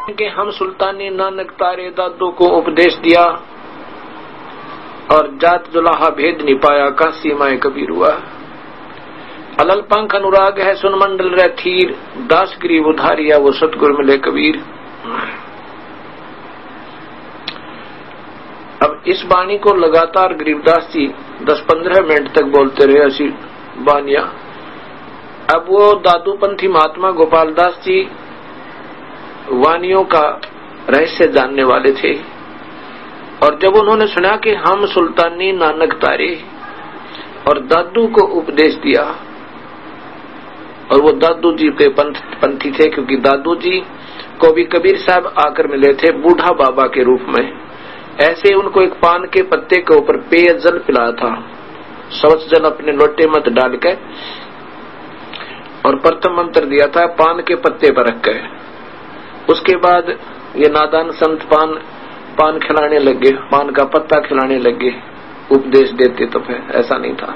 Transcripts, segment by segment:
कि हम सुल्तानी नानक तारे दादू को उपदेश दिया और जात जुलाहा भेद नहीं पाया का सीमाए कबीर हुआ। अलल पंख अनुराग है सुन मंडल रे थीर, दास गरीब उधारिया वो सतगुरु मिले कबीर। अब इस वाणी को लगातार गरीबदास जी 10-15 मिनट तक बोलते रहे ऐसी बानिया। अब वो दादूपंथी महात्मा गोपाल दास जी वानियों का रहस्य जानने वाले थे, और जब उन्होंने सुना कि हम सुल्तानी नानक तारे और दादू को उपदेश दिया, और वो दादू जी के पंथी थे, क्योंकि दादू जी को भी कबीर साहब आकर मिले थे बूढ़ा बाबा के रूप में। ऐसे उनको एक पान के पत्ते के ऊपर पेय जल पिलाया था, शौच जल अपने लोटे मत डाल के, और प्रथम मंत्र दिया था पान के पत्ते पर रख के। उसके बाद ये नादान संत पान खिलाने लगे, पान का पत्ता खिलाने लगे, उपदेश देते तो फिर ऐसा नहीं था।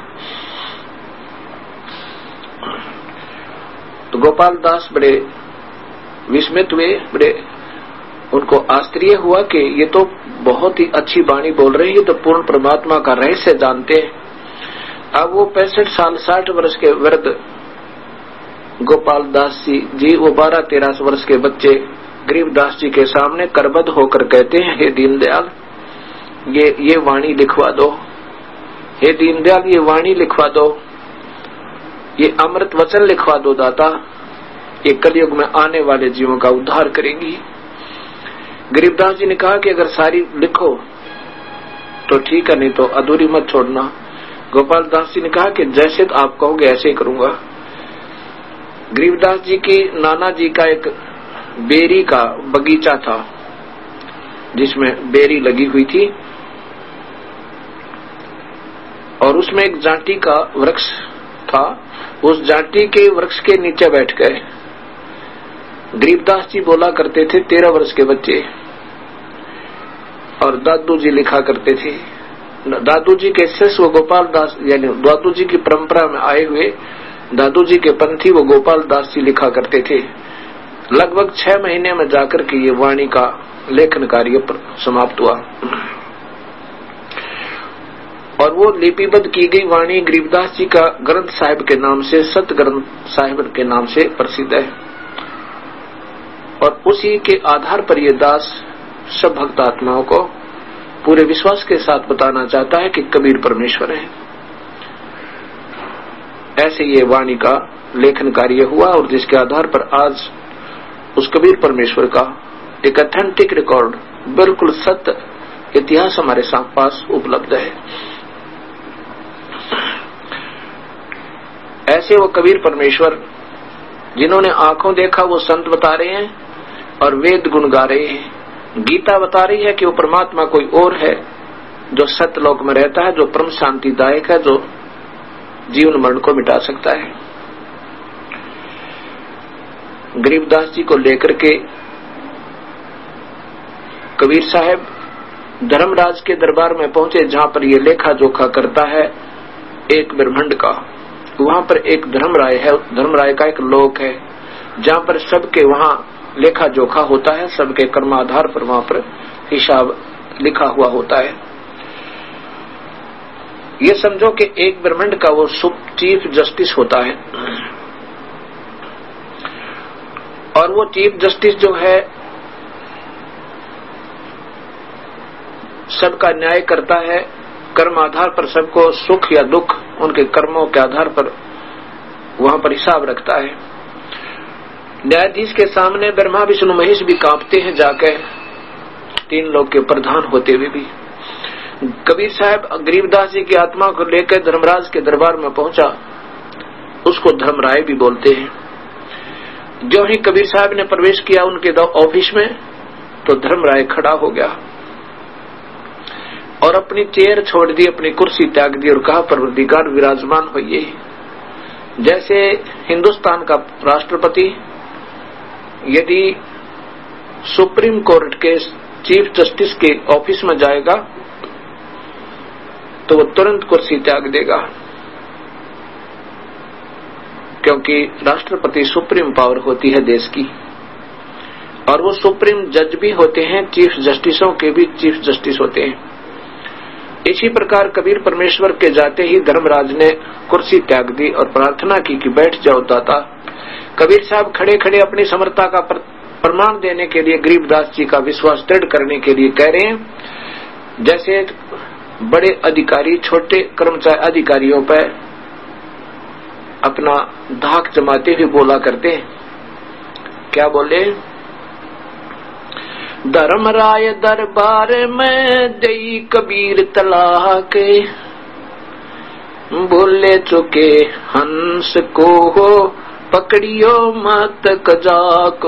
तो गोपाल दास बड़े विस्मित हुए, बड़े उनको आश्चर्य हुआ कि ये तो बहुत ही अच्छी वाणी बोल रही है, तो पूर्ण परमात्मा का रहस्य जानते हैं। अब वो 65 साल 60 वर्ष के वृद्ध गोपाल दास जी वो 12-13 वर्ष के बच्चे गरीबदास जी के सामने करबद्ध होकर कहते हैं, हे दीनदयाल ये वाणी लिखवा दो, हे दीनदयाल ये वाणी लिखवा दो, ये अमृत वचन लिखवा दो दाता, ये कलयुग में आने वाले जीवों का उद्धार करेंगी। गरीबदास जी ने कहा कि अगर सारी लिखो तो ठीक है, नहीं तो अधूरी मत छोड़ना। गोपाल दास जी ने कहा कि जैसे तो आप कहोगे ऐसे ही करूंगा। गरीबदास जी की नाना जी का एक बेरी का बगीचा था जिसमें बेरी लगी हुई थी, और उसमें एक जांटी का वृक्ष था। उस जांटी के वृक्ष के नीचे बैठ गए गरीबदास जी बोला करते थे 13 वर्ष के बच्चे, और दादू जी लिखा करते थे। दादू जी के शिष्य वो गोपाल दास, यानी दादू जी की परंपरा में आए हुए दादू जी के पंथी वो गोपाल दास जी लिखा करते थे। लगभग 6 महीने में जाकर के ये वाणी का लेखन कार्य समाप्त हुआ, और वो लिपिबद्ध की गई वाणी गरीबदास जी का ग्रंथ साहिब के नाम से, सत ग्रंथ साहिब के नाम से प्रसिद्ध है। और उसी के आधार पर ये दास सब भक्त आत्माओं को पूरे विश्वास के साथ बताना चाहता है कि कबीर परमेश्वर है। ऐसे ये वाणी का लेखन कार्य हुआ, और जिसके आधार पर आज उस कबीर परमेश्वर का एक ऑथेंटिक रिकॉर्ड, बिल्कुल सत्य इतिहास हमारे पास उपलब्ध है। ऐसे वो कबीर परमेश्वर जिन्होंने आंखों देखा वो संत बता रहे हैं, और वेद गुण गा रहे हैं। गीता बता रही है कि वो परमात्मा कोई और है जो सत्यलोक में रहता है, जो परम शांतिदायक है, जो जीवन मरण को मिटा सकता है। गरीबदास जी को लेकर के कबीर साहब धर्मराज के दरबार में पहुंचे, जहां पर ये लेखा जोखा करता है एक ब्रह्मांड का। वहां पर एक धर्मराय है, धर्मराय का एक लोक है जहां पर सबके वहां लेखा जोखा होता है, सबके कर्माधार पर वहां पर हिसाब लिखा हुआ होता है। ये समझो कि एक ब्रह्मांड का वो चीफ जस्टिस होता है, और वो चीफ जस्टिस जो है सबका न्याय करता है, कर्म आधार पर सबको सुख या दुख उनके कर्मों के आधार पर वहां पर हिसाब रखता है। न्यायाधीश के सामने ब्रह्मा विष्णु महेश भी कांपते हैं जाके, 3 लोग के प्रधान होते हुए भी। कबीर साहब गरीबदास जी की आत्मा को लेकर धर्मराज के दरबार में पहुंचा, उसको धर्मराय भी बोलते हैं। जो ही कबीर साहब ने प्रवेश किया उनके ऑफिस में, तो धर्मराय खड़ा हो गया और अपनी चेयर छोड़ दी, अपनी कुर्सी त्याग दी और कहा, परवरदिगार विराजमान होइए। जैसे हिंदुस्तान का राष्ट्रपति यदि सुप्रीम कोर्ट के चीफ जस्टिस के ऑफिस में जाएगा तो वो तुरंत कुर्सी त्याग देगा, क्योंकि राष्ट्रपति सुप्रीम पावर होती है देश की। और वो सुप्रीम जज भी होते हैं, चीफ जस्टिसों के भी चीफ जस्टिस होते हैं। इसी प्रकार कबीर परमेश्वर के जाते ही धर्मराज ने कुर्सी त्याग दी और प्रार्थना की कि बैठ जाओ दाता। कबीर साहब खड़े खड़े अपनी समर्था का प्रमाण देने के लिए गरीबदास जी का विश्वास दृढ़ करने के लिए कह रहे हैं। जैसे बड़े अधिकारी छोटे कर्मचारी अधिकारियों पर अपना धाक जमाते हुए बोला करते हैं। क्या बोले? धर्मराय दरबार में दई कबीर तलाक, बोले चुके हंस को हो पकड़ियो मत कजाक।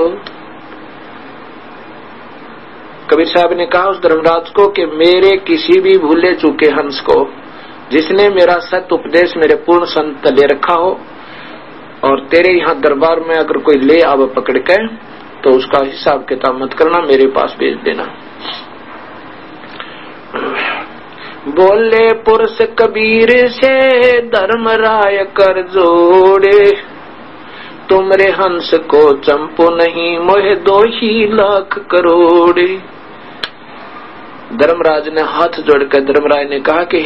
कबीर साहब ने कहा उस धर्मराज को कि मेरे किसी भी भूले चुके हंस को, जिसने मेरा सत्य उपदेश मेरे पूर्ण संत ले रखा हो, और तेरे यहाँ दरबार में अगर कोई ले आवे पकड़ के, तो उसका हिसाब किताब मत करना, मेरे पास भेज देना। बोले पुरुष कबीर से धर्मराय कर जोड़े, तुमरे हंस को चंपो नहीं मोहे 2 ही लाख करोड़े। धर्मराज ने हाथ जोड़कर धर्मराय ने कहा कि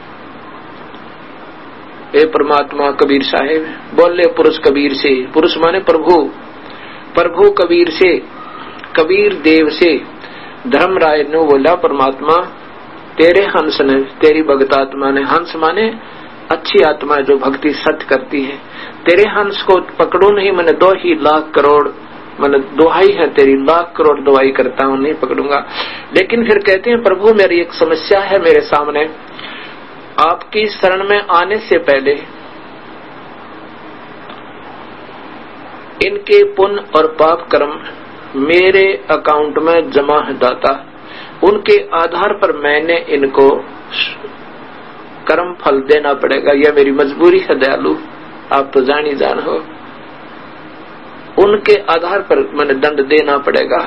हे परमात्मा कबीर साहेब, बोले पुरुष कबीर से, पुरुष माने प्रभु, प्रभु कबीर से, कबीर देव से। धर्मराय ने बोला परमात्मा तेरे हंस ने, तेरी भक्त आत्मा ने, हंस माने अच्छी आत्मा जो भक्ति सत्य करती है, तेरे हंस को पकड़ो नहीं, मैंने 2 ही लाख करोड़, मैंने दुहाई है तेरी, लाख करोड़ दुहाई करता हूं, नहीं पकड़ूंगा। लेकिन फिर कहते हैं प्रभु मेरी एक समस्या है मेरे सामने, आपकी शरण में आने से पहले इनके पुण्य और पाप कर्म मेरे अकाउंट में जमा है दाता, उनके आधार पर मैंने इनको कर्म फल देना पड़ेगा, यह मेरी मजबूरी है दयालु, आप तो जान ही जान हो, उनके आधार पर मैंने दंड देना पड़ेगा।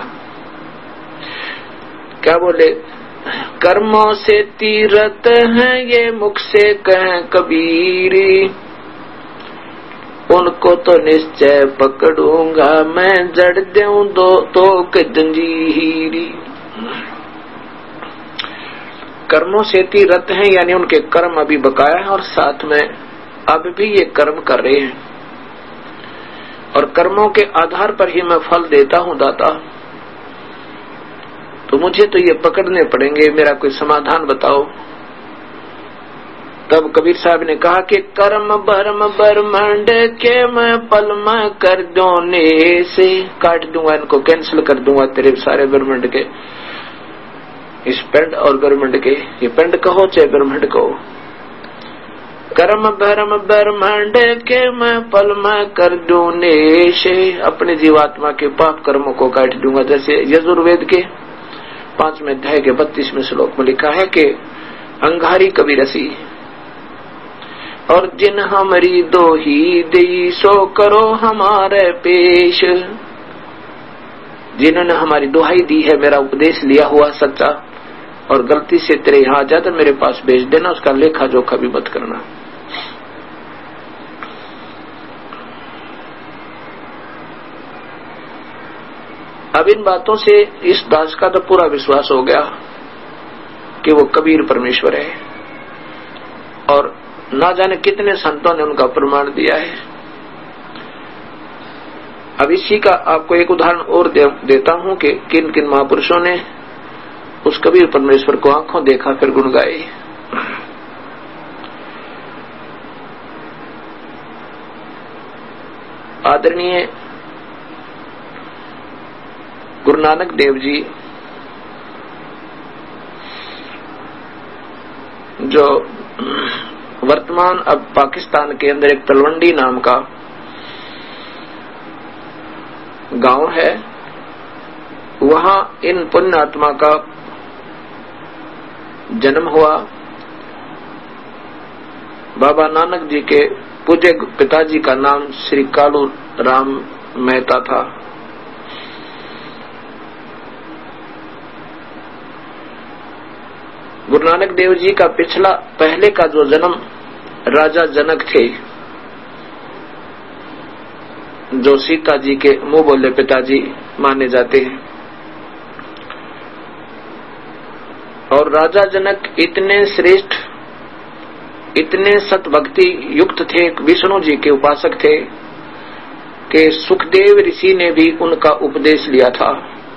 क्या बोले? कर्मों से तीरथ हैं ये मुख से कहें कबीरी, उनको तो निश्चय पकड़ूंगा मैं, जड़ दूं 2 तोक जंजीरी। कर्मों से तीरथ हैं यानी उनके कर्म अभी बकाया है और साथ में अब भी ये कर्म कर रहे हैं, और कर्मों के आधार पर ही मैं फल देता हूं दाता, तो मुझे तो ये पकड़ने पड़ेंगे, मेरा कोई समाधान बताओ। तब कबीर साहब ने कहा कि कर्म भरम ब्रह्मांड के मैं पल में कर दोने से काट दूंगा, इनको कैंसिल कर दूंगा तेरे सारे ब्रह्मांड के, इस पिंड और ब्रह्मांड के, ये पिंड कहो चाहे ब्रह्मांड कहो। कर्म भरम ब्रह्मांड के मैं पल में कर दोने से, अपने जीवात्मा के पाप कर्मों को काट दूंगा। जैसे यजुर्वेद के 5वें अध्याय के 32वें श्लोक में लिखा है कि अंगारी कबीरसी, और जिन हमारी 2 ही दी सो करो हमारे पेश, जिन्होंने हमारी दुहाई दी है, मेरा उपदेश लिया हुआ सच्चा, और गलती से तेरे यहाँ जाकर मेरे पास भेज देना, उसका लेखा जोखा भी मत करना। अब इन बातों से इस दास का तो पूरा विश्वास हो गया कि वो कबीर परमेश्वर है, और ना जाने कितने संतों ने उनका प्रमाण दिया है। अब इसी का आपको एक उदाहरण और देता हूं कि किन किन महापुरुषों ने उस कबीर परमेश्वर को आंखों देखा फिर गुण गाए। आदरणीय गुरु नानक देव जी जो वर्तमान अब पाकिस्तान के अंदर एक तलवंडी नाम का गांव है, वहां इन पुण्य आत्मा का जन्म हुआ। बाबा नानक जी के पूज्य पिताजी का नाम श्री कालू राम मेहता था। गुरु नानक देव जी का पिछला पहले का जो जन्म राजा जनक थे, जो सीता जी के मुंह बोले पिताजी, माने जाते हैं। और राजा जनक इतने श्रेष्ठ, इतने सतभक्ति युक्त थे, विष्णु जी के उपासक थे कि सुखदेव ऋषि ने भी उनका उपदेश लिया था।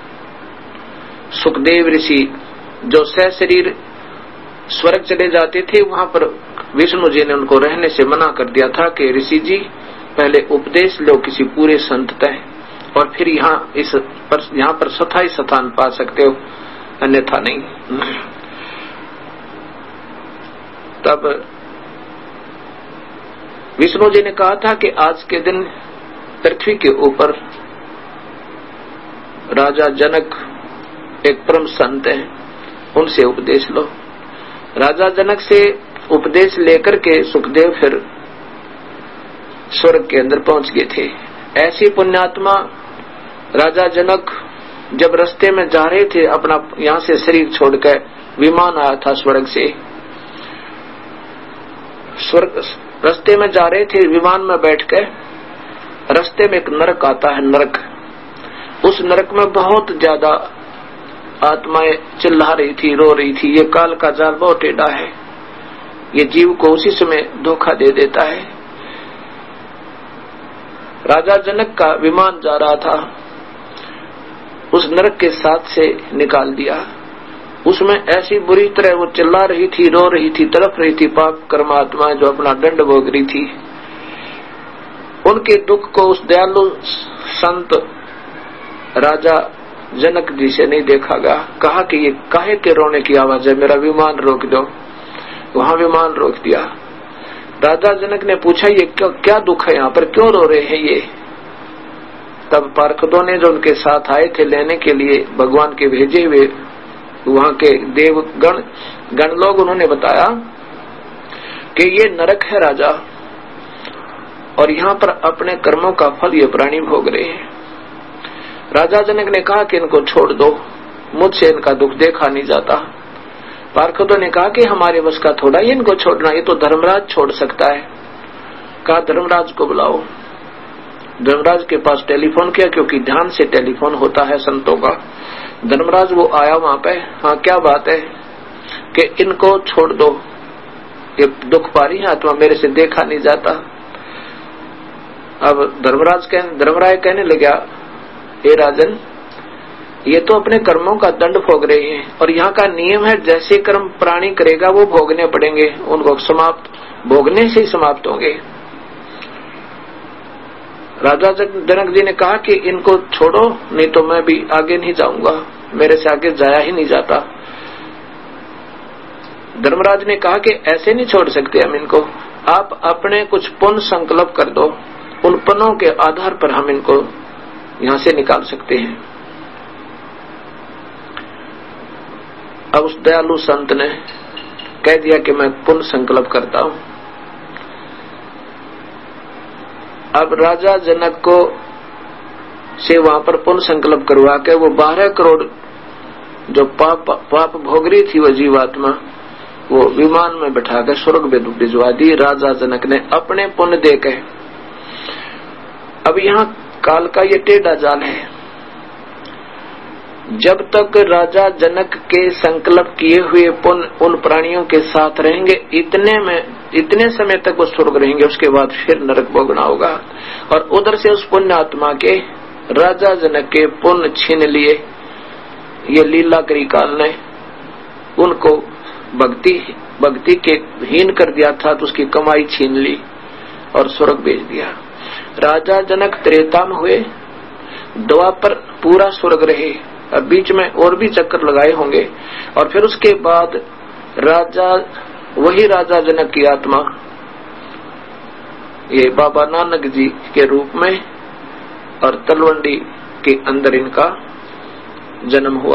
सुखदेव ऋषि जो सशरीर स्वर्ग चले जाते थे, वहां पर विष्णु जी ने उनको रहने से मना कर दिया था कि ऋषि जी पहले उपदेश लो किसी पूरे संत तय, और फिर यहाँ पर स्थायी स्थान पा सकते हो, अन्यथा नहीं। तब विष्णु जी ने कहा था कि आज के दिन पृथ्वी के ऊपर राजा जनक एक परम संत है, उनसे उपदेश लो। राजा जनक से उपदेश लेकर के सुखदेव फिर स्वर्ग के अंदर पहुंच गए थे। ऐसी पुण्यात्मा राजा जनक जब रास्ते में जा रहे थे, अपना यहां से शरीर छोड़कर, विमान आया था स्वर्ग से, स्वर्ग रास्ते में जा रहे थे, विमान में बैठकर रास्ते में एक नरक आता है, नरक। उस नरक में बहुत ज्यादा आत्माएं चिल्ला रही थी, रो रही थी, ये काल का जाल बहुत टेढ़ा है, ये जीव को उसी समय धोखा दे देता है। राजा जनक का विमान जा रहा था, उस नरक के साथ से निकाल दिया। उसमें ऐसी बुरी तरह वो चिल्ला रही थी, रो रही थी, तड़प रही थी, पाप कर्मात्माएं जो अपना दंड भोग रही थी। उनके दुख को उस दयालु संत राजा जनक जी से नहीं देखा गया। कहा कि ये काहे के रोने की आवाज है, मेरा विमान रोक दो। वहां विमान रोक दिया। राजा जनक ने पूछा, ये क्या दुख है, यहाँ पर क्यों रो रहे हैं ये? तब पार्षदों ने जो उनके साथ आए थे लेने के लिए, भगवान के भेजे हुए वहां के देव गण लोग, उन्होंने बताया कि ये नरक है राजा, और यहाँ पर अपने कर्मों का फल ये प्राणी भोग रहे हैं। राजा जनक ने कहा कि इनको छोड़ दो, मुझसे इनका दुख देखा नहीं जाता। पार्षदों ने कहा कि हमारे बस का थोड़ा ही इनको छोड़ना, ये तो धर्मराज छोड़ सकता है। कहा धर्मराज को बुलाओ। धर्मराज के पास टेलीफोन किया, क्योंकि ध्यान से टेलीफोन होता है संतों का। धर्मराज वो आया वहां पे। हाँ, क्या बात है? कि इनको छोड़ दो, ये दुख पा रही है आत्मा, मेरे से देखा नहीं जाता। अब धर्मराय कहने लगा, हे राजन, ये तो अपने कर्मों का दंड भोग रहे हैं, और यहाँ का नियम है जैसे कर्म प्राणी करेगा वो भोगने पड़ेंगे, उनको भोगने से ही समाप्त होंगे। राजा जनक जी ने कहा कि इनको छोड़ो, नहीं तो मैं भी आगे नहीं जाऊंगा, मेरे से आगे जाया ही नहीं जाता। धर्मराज ने कहा कि ऐसे नहीं छोड़ सकते हम इनको, आप अपने कुछ पुण्य संकल्प कर दो, उन पुण्यों के आधार पर हम इनको यहां से निकाल सकते हैं। अब उस दयालु संत ने कह दिया कि मैं पुण्य संकल्प करता हूं। अब राजा जनक को से वहां पर पुण्य संकल्प करवा के वो 12 करोड़ जो पाप भोग रही थी वो जीवात्मा, वो विमान में बैठाकर स्वर्ग में भिजवा दी राजा जनक ने अपने पुण्य देके। अब यहाँ काल का ये टेढ़ा जाल है। जब तक राजा जनक के संकल्प किए हुए पुण्य उन प्राणियों के साथ रहेंगे, इतने समय तक वो स्वर्ग रहेंगे, उसके बाद फिर नरक भोगना होगा। और उधर से उस पुण्य आत्मा के राजा जनक के पुण्य छीन लिए, ये लीला करी काल ने, उनको भक्ति के हीन कर दिया था, तो उसकी कमाई छीन ली और स्वर्ग भेज दिया। राजा जनक त्रेता में हुए, द्वापर पूरा स्वर्ग रहे, अब बीच में और भी चक्कर लगाए होंगे, और फिर उसके बाद वही राजा जनक की आत्मा ये बाबा नानक जी के रूप में और तलवंडी के अंदर इनका जन्म हुआ।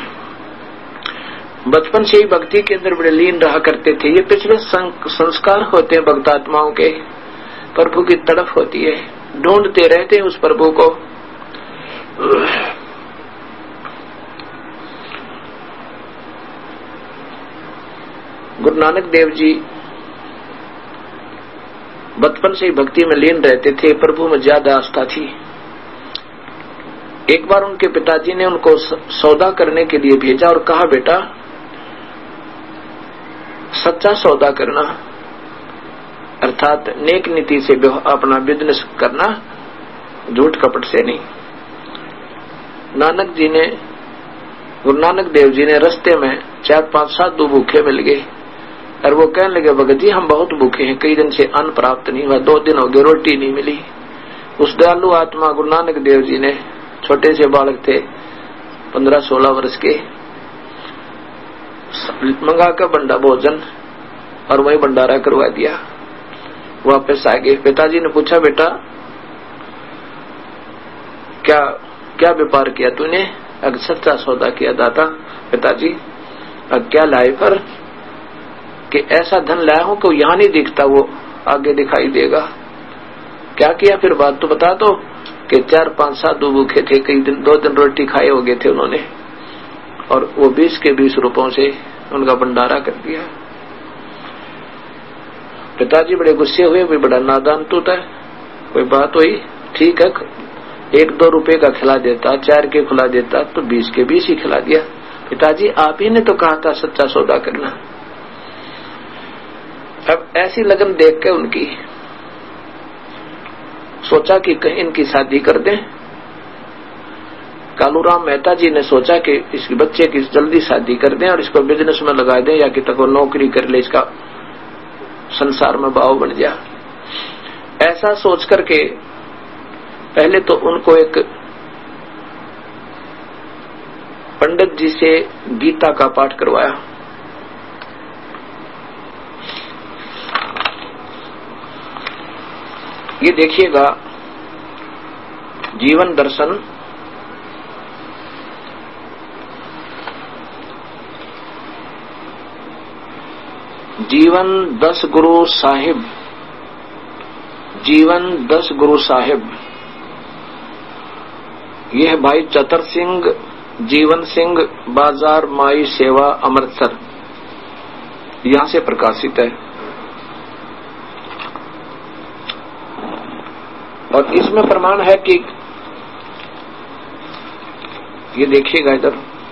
बचपन से ही भक्ति के अंदर बड़े लीन रहा करते थे। ये पिछले संस्कार होते हैं भक्तात्माओं के, प्रभु की तड़फ होती है, ढूंढते रहते हैं उस प्रभु को। गुरु नानक देव जी बचपन से ही भक्ति में लीन रहते थे, प्रभु में ज्यादा आस्था थी। एक बार उनके पिताजी ने उनको सौदा करने के लिए भेजा और कहा, बेटा सच्चा सौदा करना, अर्थात नेक नीति से अपना बिजनेस करना, झूठ कपट से नहीं। गुरु नानक देव जी ने रास्ते में 4-5 साधु भूखे मिल गए और वो कहने लगे, भगत जी हम बहुत भूखे हैं, कई दिन से अन्न प्राप्त नहीं हुआ, 2 दिन हो गए रोटी नहीं मिली। उस दयालु आत्मा गुरु नानक देव जी ने, छोटे से बालक थे 15-16 वर्ष के, मंगा कर बंडा भोजन और वही भंडारा करवा दिया। वापस आ गए। पिताजी ने पूछा, बेटा क्या क्या व्यापार किया तूने? अगर सच्चा सौदा किया दाता। पिताजी अब क्या लाए पर? कि ऐसा धन लाया हूं कि यहाँ नहीं दिखता, वो आगे दिखाई देगा। क्या किया फिर? बात तो बता दो। कि 4-5 साधु भूखे थे, कई दिन 2 दिन रोटी खाए हो गए थे उन्होंने, और वो 20 के 20 रुपयों से उनका भंडारा कर दिया। पिताजी बड़े गुस्से हुए, भी बड़ा नादान तू था, कोई बात हुई ठीक है, 1-2 रुपए का खिला देता, 4 के खिला देता तो 20 के 20 ही खिला दिया। पिताजी आप ही ने तो कहा था सच्चा सौदा करना। अब ऐसी लगन देख के उनकी सोचा कि कहीं इनकी शादी कर दें। कालूराम मेहता जी ने सोचा कि इस बच्चे की जल्दी शादी कर दें और इसको बिजनेस में लगा दें, या कि तक वो नौकरी कर ले, इसका संसार में भाव बन जा। ऐसा सोच करके पहले तो उनको एक पंडित जी से गीता का पाठ करवाया। ये देखिएगा जीवन दर्शन, जीवन 10 गुरु साहिब, जीवन 10 गुरु साहिब। यह भाई चतर सिंह, जीवन सिंह, बाजार माई सेवा, अमृतसर, यहां से प्रकाशित है। और इसमें प्रमाण है कि ये देखिएगा इधर,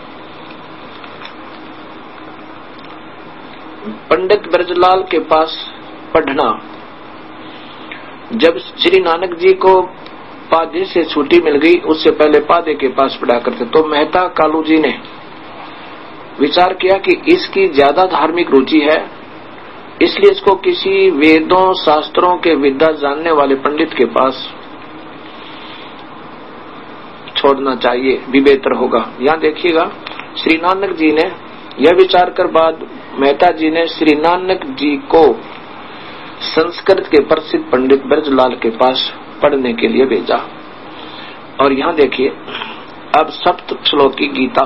पंडित ब्रजलाल के पास पढ़ना। जब श्री नानक जी को पादे से छुट्टी मिल गई, उससे पहले पादे के पास पढ़ा करते, तो मेहता कालू जी ने विचार किया कि इसकी ज्यादा धार्मिक रुचि है, इसलिए इसको किसी वेदों शास्त्रों के विद्या जानने वाले पंडित के पास छोड़ना चाहिए, भी बेहतर होगा। यहाँ देखिएगा श्री नानक जी ने यह विचार कर बाद मेहता जी ने श्री नानक जी को संस्कृत के प्रसिद्ध पंडित ब्रजलाल के पास पढ़ने के लिए भेजा। और यहाँ देखिए अब सप्त श्लोकी गीता।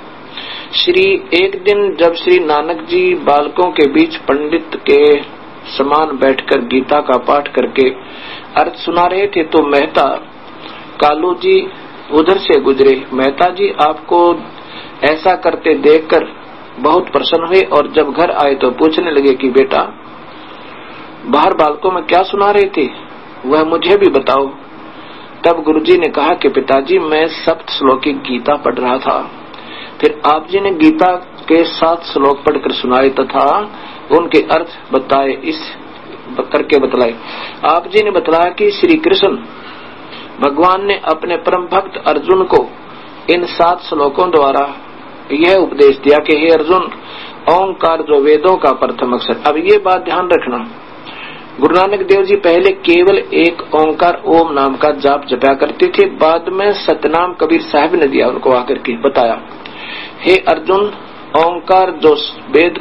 एक दिन जब श्री नानक जी बालकों के बीच पंडित के समान बैठकर गीता का पाठ करके अर्थ सुना रहे थे, तो मेहता कालू जी उधर से गुजरे। मेहता जी आपको ऐसा करते देखकर बहुत प्रसन्न हुए, और जब घर आए तो पूछने लगे कि बेटा बाहर बालकों में क्या सुना रहे थे, वह मुझे भी बताओ। तब गुरुजी ने कहा कि पिताजी मैं सप्त श्लोकी गीता पढ़ रहा था। फिर आप जी ने गीता के 7 श्लोक पढ़कर सुनाए तथा उनके अर्थ बताए, इस करके बतलाए। आप जी ने बतलाया कि श्री कृष्ण भगवान ने अपने परम भक्त अर्जुन को इन 7 श्लोकों द्वारा यह उपदेश दिया कि हे अर्जुन, ओंकार जो वेदों का प्रथम अक्षर। अब ये बात ध्यान रखना, गुरु नानक देव जी पहले केवल एक ओंकार ओम नाम का जाप जपा करते थे, बाद में सतनाम कबीर साहब ने दिया उनको आकर के बताया, हे अर्जुन ओंकार जो वेद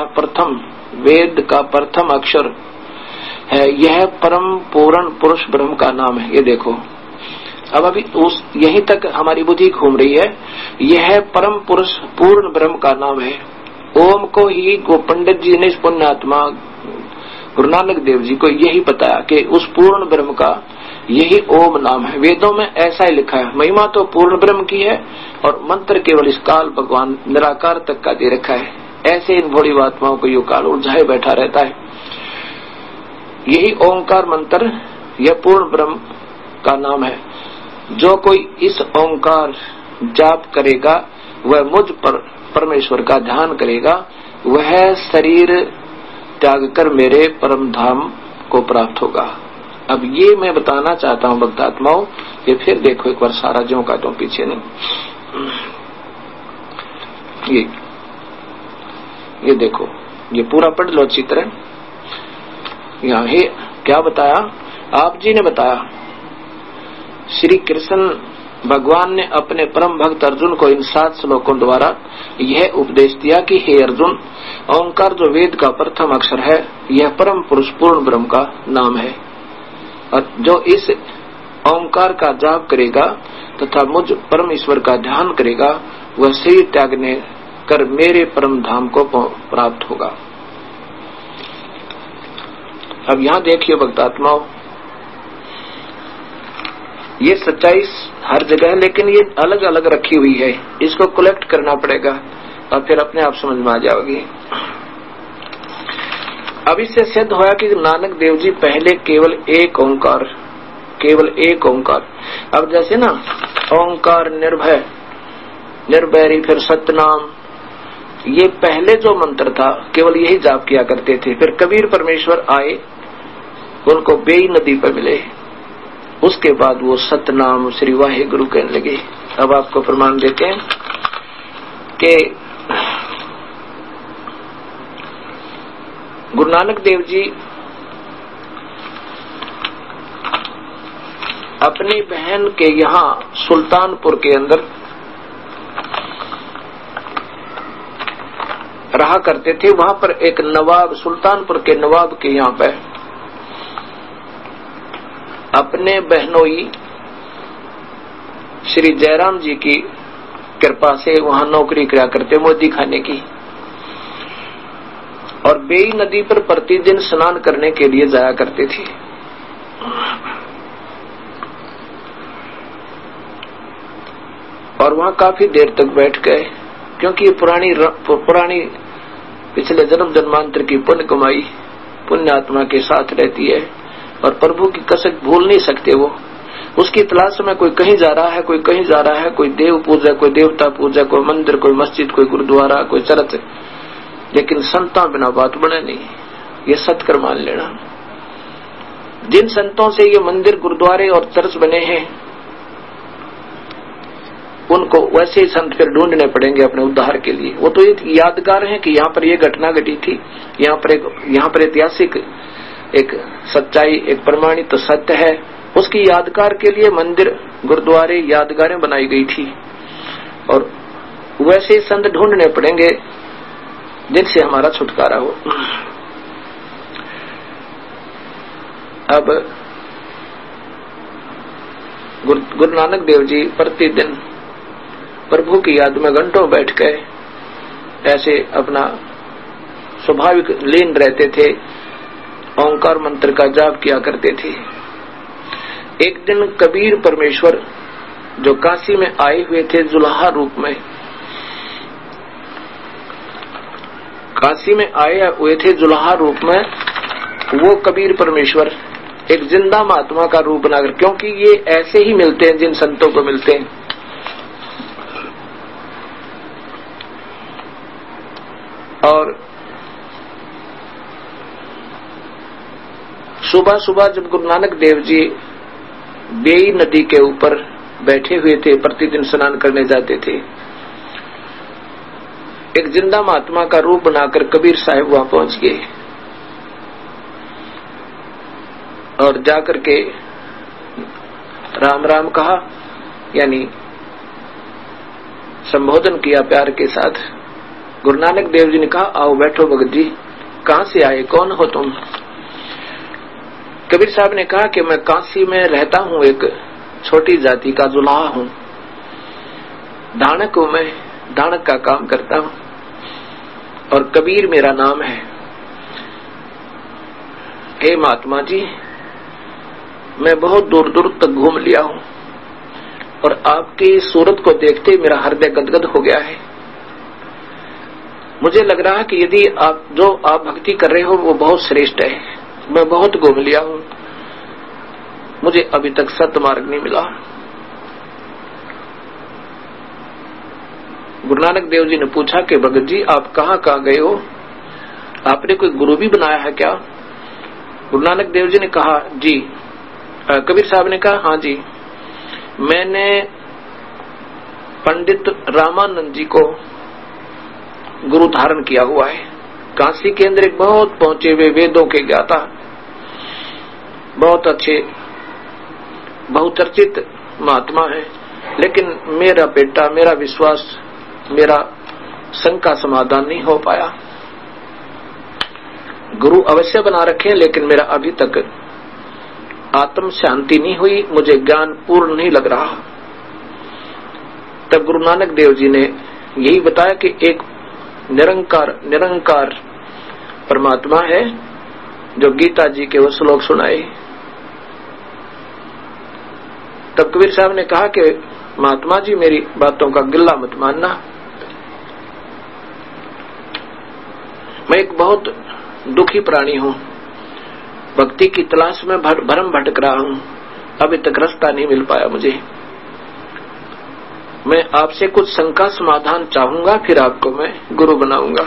का प्रथम अक्षर है, यह परम पूर्ण पुरुष ब्रह्म का नाम है। ये देखो अब अभी यहीं तक हमारी बुद्धि घूम रही है। यह परम पुरुष पूर्ण ब्रह्म का नाम है। ओम को ही गो पंडित जी ने, पुण्यात्मा गुरु नानक देव जी को यही बताया कि उस पूर्ण ब्रह्म का यही ओम नाम है। वेदों में ऐसा ही लिखा है। महिमा तो पूर्ण ब्रह्म की है और मंत्र केवल इस काल भगवान निराकार तक का दे रखा है। ऐसे इन भोली आत्माओं को यो काल उलझाए बैठा रहता है। यही ओंकार मंत्र यह पूर्ण ब्रह्म का नाम है। जो कोई इस ओंकार जाप करेगा वह मुझ पर परमेश्वर का ध्यान करेगा, वह शरीर त्याग कर मेरे परम धाम को प्राप्त होगा। अब ये मैं बताना चाहता हूं भक्तात्माओं, ये फिर देखो एक बार सारा ज्यों का त्यों, पीछे नहीं। ये देखो, ये पूरा पढ़ लो चित्र। यहाँ ही क्या बताया, आप जी ने बताया, श्री कृष्ण भगवान ने अपने परम भक्त अर्जुन को इन 7 श्लोकों द्वारा यह उपदेश दिया कि हे अर्जुन, ओंकार जो वेद का प्रथम अक्षर है, यह परम पुरुष पूर्ण ब्रह्म का नाम है। और जो इस ओंकार का जाप करेगा तथा मुझ परम ईश्वर का ध्यान करेगा, वह शरीर त्यागने कर मेरे परम धाम को प्राप्त होगा। अब यहाँ देखिए भक्तात्माओं, ये सच्चाई हर जगह है, लेकिन ये अलग अलग रखी हुई है, इसको कलेक्ट करना पड़ेगा और फिर अपने आप समझ में आ जाओगी। अब इससे सिद्ध होया कि नानक देव जी पहले केवल एक ओंकार, अब जैसे ना ओंकार निर्भय, निर्भैरी, फिर सतनाम, ये पहले जो मंत्र था केवल यही जाप किया करते थे। फिर कबीर परमेश्वर आए, उनको बेई नदी पर मिले, उसके बाद वो सतनाम श्री वाहे गुरु कहने लगे। अब आपको प्रमाण देते हैं कि गुरु नानक देव जी अपनी बहन के यहाँ सुल्तानपुर के अंदर रहा करते थे। वहां पर एक नवाब, सुल्तानपुर के नवाब के यहाँ पे अपने बहनोई श्री जयराम जी की कृपा से वहां नौकरी किया करते, मोदी खाने की, और बेई नदी पर प्रतिदिन स्नान करने के लिए जाया करते थे। और वहां काफी देर तक बैठ गए, क्योंकि ये पुरानी पिछले जन्म जन्मांतर की पुण्य कमाई पुण्य आत्मा के साथ रहती है, और प्रभु की कसक भूल नहीं सकते वो। उसकी तलाश में कोई कहीं जा रहा है, कोई कहीं जा रहा है, कोई देव पूजा, कोई देवता पूजा, कोई मंदिर, कोई मस्जिद, कोई गुरुद्वारा, कोई चर्च, लेकिन संतों बिना बात बने नहीं। ये सत्कर मान लेना। जिन संतों से ये मंदिर, गुरुद्वारे और चर्च बने हैं, उनको वैसे ही संत फिर ढूंढने पड़ेंगे अपने उद्धार के लिए। वो तो यादगार है कि यहाँ पर ये घटना घटी थी, यहाँ पर ऐतिहासिक एक सच्चाई, एक प्रमाणित तो सत्य है, उसकी यादगार के लिए मंदिर, गुरुद्वारे, यादगारें बनाई गई थी। और वैसे संत ढूंढने पड़ेंगे जिनसे हमारा छुटकारा हो। अब गुरु नानक देव जी प्रतिदिन प्रभु की याद में घंटों बैठ गए, ऐसे अपना स्वाभाविक लीन रहते थे, ओंकार मंत्र का जाप किया करते थे। एक दिन कबीर परमेश्वर जो काशी में आए हुए थे जुलाहा रूप में, काशी में आए हुए थे जुलाहा रूप में, वो कबीर परमेश्वर एक जिंदा महात्मा का रूप बनाकर, क्योंकि ये ऐसे ही मिलते हैं जिन संतों को मिलते हैं। और सुबह सुबह जब गुरु नानक देव जी बेई नदी के ऊपर बैठे हुए थे, प्रतिदिन स्नान करने जाते थे, एक जिंदा महात्मा का रूप बनाकर कबीर साहिब वहां पहुंच गए और जाकर के राम राम कहा, यानी संबोधन किया प्यार के साथ। गुरु नानक देव जी ने कहा, आओ बैठो भगत जी, कहां से आए, कौन हो तुम? कबीर साहब ने कहा कि मैं काशी में रहता हूं, एक छोटी जाति का जुलाहा हूं, धानक हूं, मैं धानक का काम करता हूं और कबीर मेरा नाम है। हे महात्मा जी, मैं बहुत दूर दूर तक घूम लिया हूं और आपकी सूरत को देखते मेरा हृदय गदगद हो गया है। मुझे लग रहा है कि यदि आप भक्ति कर रहे हो वो बहुत श्रेष्ठ है। मैं बहुत घूम लिया हूं, मुझे अभी तक सत्य मार्ग नहीं मिला। गुरु नानक देव जी ने पूछा कि भगत जी आप कहाँ गए हो, आपने कोई गुरु भी बनाया है क्या? गुरु नानक देव जी ने कहा जी। कबीर साहब ने कहा हाँ जी, मैंने पंडित रामानंद जी को गुरु धारण किया हुआ है। काशी के अंदर एक बहुत पहुंचे हुए वेदों के ज्ञाता, बहुत अच्छे बहुचर्चित महात्मा है, लेकिन मेरा बेटा, मेरा विश्वास, मेरा शंका समाधान नहीं हो पाया। गुरु अवश्य बना रखे, लेकिन मेरा अभी तक आत्म शांति नहीं हुई, मुझे ज्ञान पूर्ण नहीं लग रहा। तब गुरु नानक देव जी ने यही बताया कि एक निरंकार परमात्मा है जो गीता जी के वो श्लोक सुनाए। तब कबीर साहब ने कहा कि महात्मा जी मेरी बातों का गिल्ला मत मानना, मैं एक बहुत दुखी प्राणी हूं, भक्ति की तलाश में भरम भटक रहा हूं, अभी तक रास्ता नहीं मिल पाया मुझे। मैं आपसे कुछ शंका समाधान चाहूंगा, फिर आपको मैं गुरु बनाऊंगा।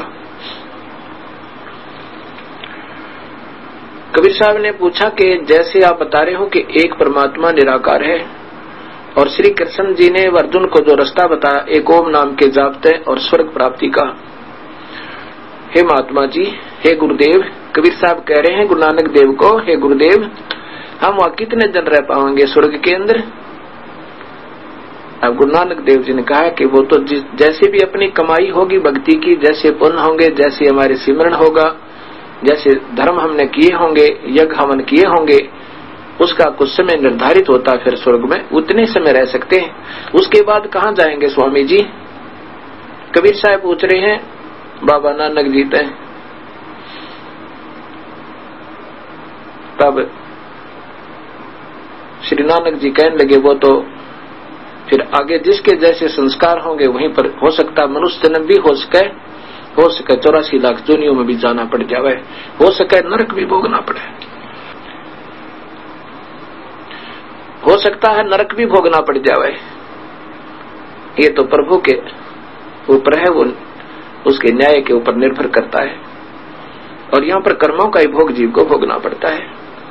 कबीर साहब ने पूछा कि जैसे आप बता रहे हो कि एक परमात्मा निराकार है, और श्री कृष्ण जी ने अर्जुन को जो रास्ता बताया एक ओम नाम के जापते और स्वर्ग प्राप्ति का, हे महात्मा जी, हे गुरुदेव, कबीर साहब कह रहे हैं गुरु नानक देव को, हे गुरुदेव हम वहां कितने दिन रह पाएंगे स्वर्ग के अंदर? अब गुरु नानक देव जी ने कहा कि वो तो जैसे भी अपनी कमाई होगी भक्ति की, जैसे पुण्य होंगे, जैसे हमारे सिमरण होगा, जैसे धर्म हमने किए होंगे, यज्ञ हवन किए होंगे, उसका कुछ समय निर्धारित होता है, फिर स्वर्ग में उतने समय रह सकते हैं। उसके बाद कहाँ जाएंगे स्वामी जी? कबीर साहब पूछ रहे हैं, बाबा नानक जी थे। तब श्री नानक जी कहने लगे वो तो फिर आगे जिसके जैसे संस्कार होंगे वहीं पर हो सकता मनुष्य जन्म भी हो सके 84 लाख दुनियों में भी जाना पड़ जावे, हो सके नरक भी भोगना पड़े, हो सकता है नरक भी भोगना पड़ जावे। ये तो प्रभु के ऊपर है, वो उसके न्याय के ऊपर निर्भर करता है, और यहाँ पर कर्मों का ही भोग जीव को भोगना पड़ता है।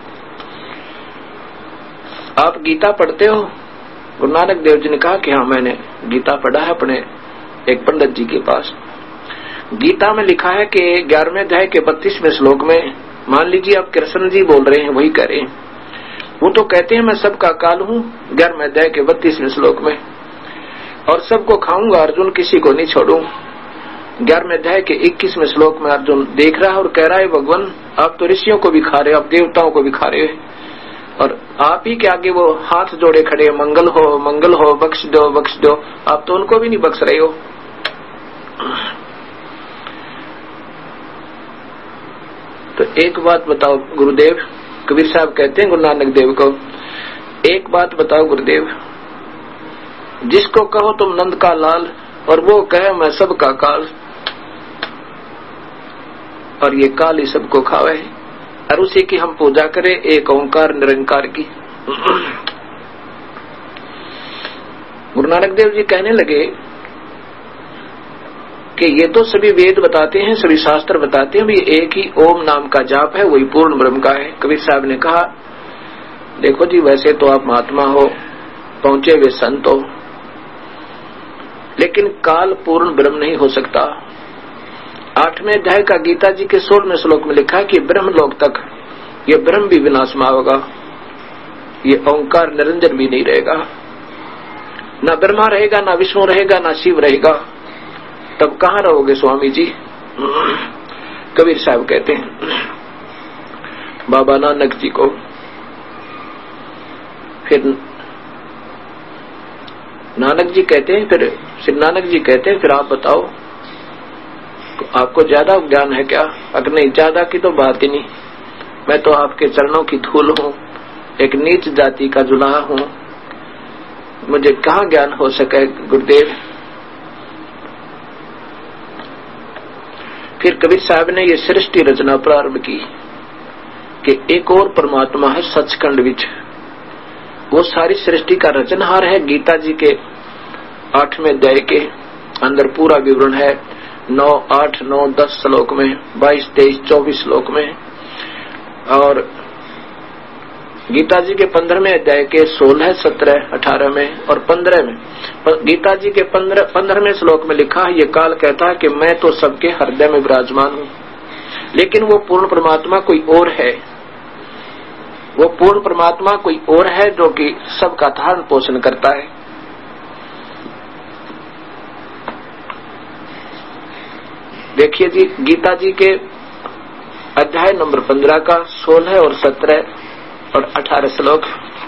आप गीता पढ़ते हो? गुरु नानक देव जी ने कहा कि हाँ मैंने गीता पढ़ा है अपने एक पंडित जी के पास। गीता में लिखा है कि 11वें अध्याय के 32वें श्लोक में, मान लीजिए आप कृष्ण जी बोल रहे हैं, वही कह रहे हैं, वो तो कहते हैं मैं सबका काल हूँ 11वें अध्याय के 32वें श्लोक में, और सबको खाऊंगा अर्जुन, किसी को नहीं छोड़ू। 11वें अध्याय के 21वें श्लोक में अर्जुन देख रहा है और कह रहा है भगवान आप तो ऋषियों को भी खा रहे हो, आप देवताओं को भी खा रहे हो, और आप ही के आगे वो हाथ जोड़े खड़े, मंगल हो, बख्श दो, आप तो उनको भी नहीं बख्श रहे हो। तो एक बात बताओ गुरुदेव, कबीर साहब कहते हैं गुरु नानक देव को, एक बात बताओ गुरुदेव, जिसको कहो तुम नंद का लाल और वो कहे मैं सबका काल, और ये काल ही सबको खावे, और उसी की हम पूजा करें एक ओंकार निरंकार की। गुरु नानक देव जी कहने लगे कि ये तो सभी वेद बताते हैं, सभी शास्त्र बताते हैं, भी एक ही ओम नाम का जाप है, वही पूर्ण ब्रह्म का है। कबीर साहब ने कहा देखो जी, वैसे तो आप महात्मा हो, पहुंचे हुए संत हो, लेकिन काल पूर्ण ब्रह्म नहीं हो सकता। 8वें अध्याय का गीता जी के 16वें श्लोक में लिखा है कि ब्रह्मलोक तक ये ब्रह्म भी विनाशमा होगा, ये ओंकार निरंजन भी नहीं रहेगा, ना ब्रह्मा रहेगा, ना विष्णु रहेगा, ना शिव रहेगा, तब कहाँ रहोगे स्वामी जी? कबीर साहब कहते हैं बाबा नानक जी को, फिर नानक जी कहते हैं, फिर श्री नानक जी कहते हैं फिर आप बताओ आपको ज्यादा ज्ञान है क्या? अगर नहीं, ज्यादा की तो बात ही नहीं, मैं तो आपके चरणों की धूल हूँ, एक नीच जाति का जुलाहा हूँ, मुझे कहाँ ज्ञान हो सके गुरुदेव। फिर कबीर साहब ने ये सृष्टि रचना प्रारंभ की कि एक और परमात्मा है सचखंड विच, वो सारी सृष्टि का रचनहार है। गीता जी के 8वें अध्याय के अंदर पूरा विवरण है 9, 8, 9, 10 श्लोक में, 22, 23, 24 श्लोक में। और गीता जी के 15वें अध्याय के 16, 17, 18 में और 15 में, गीता जी के 15वें श्लोक में लिखा है, ये काल कहता है कि मैं तो सबके हृदय में विराजमान हूँ। लेकिन वो पूर्ण परमात्मा कोई और है, वो पूर्ण परमात्मा कोई और है जो कि सबका धारण पोषण करता है। देखिए जी, गीता जी के अध्याय नंबर 15 का 16 और 17 और 18 श्लोक।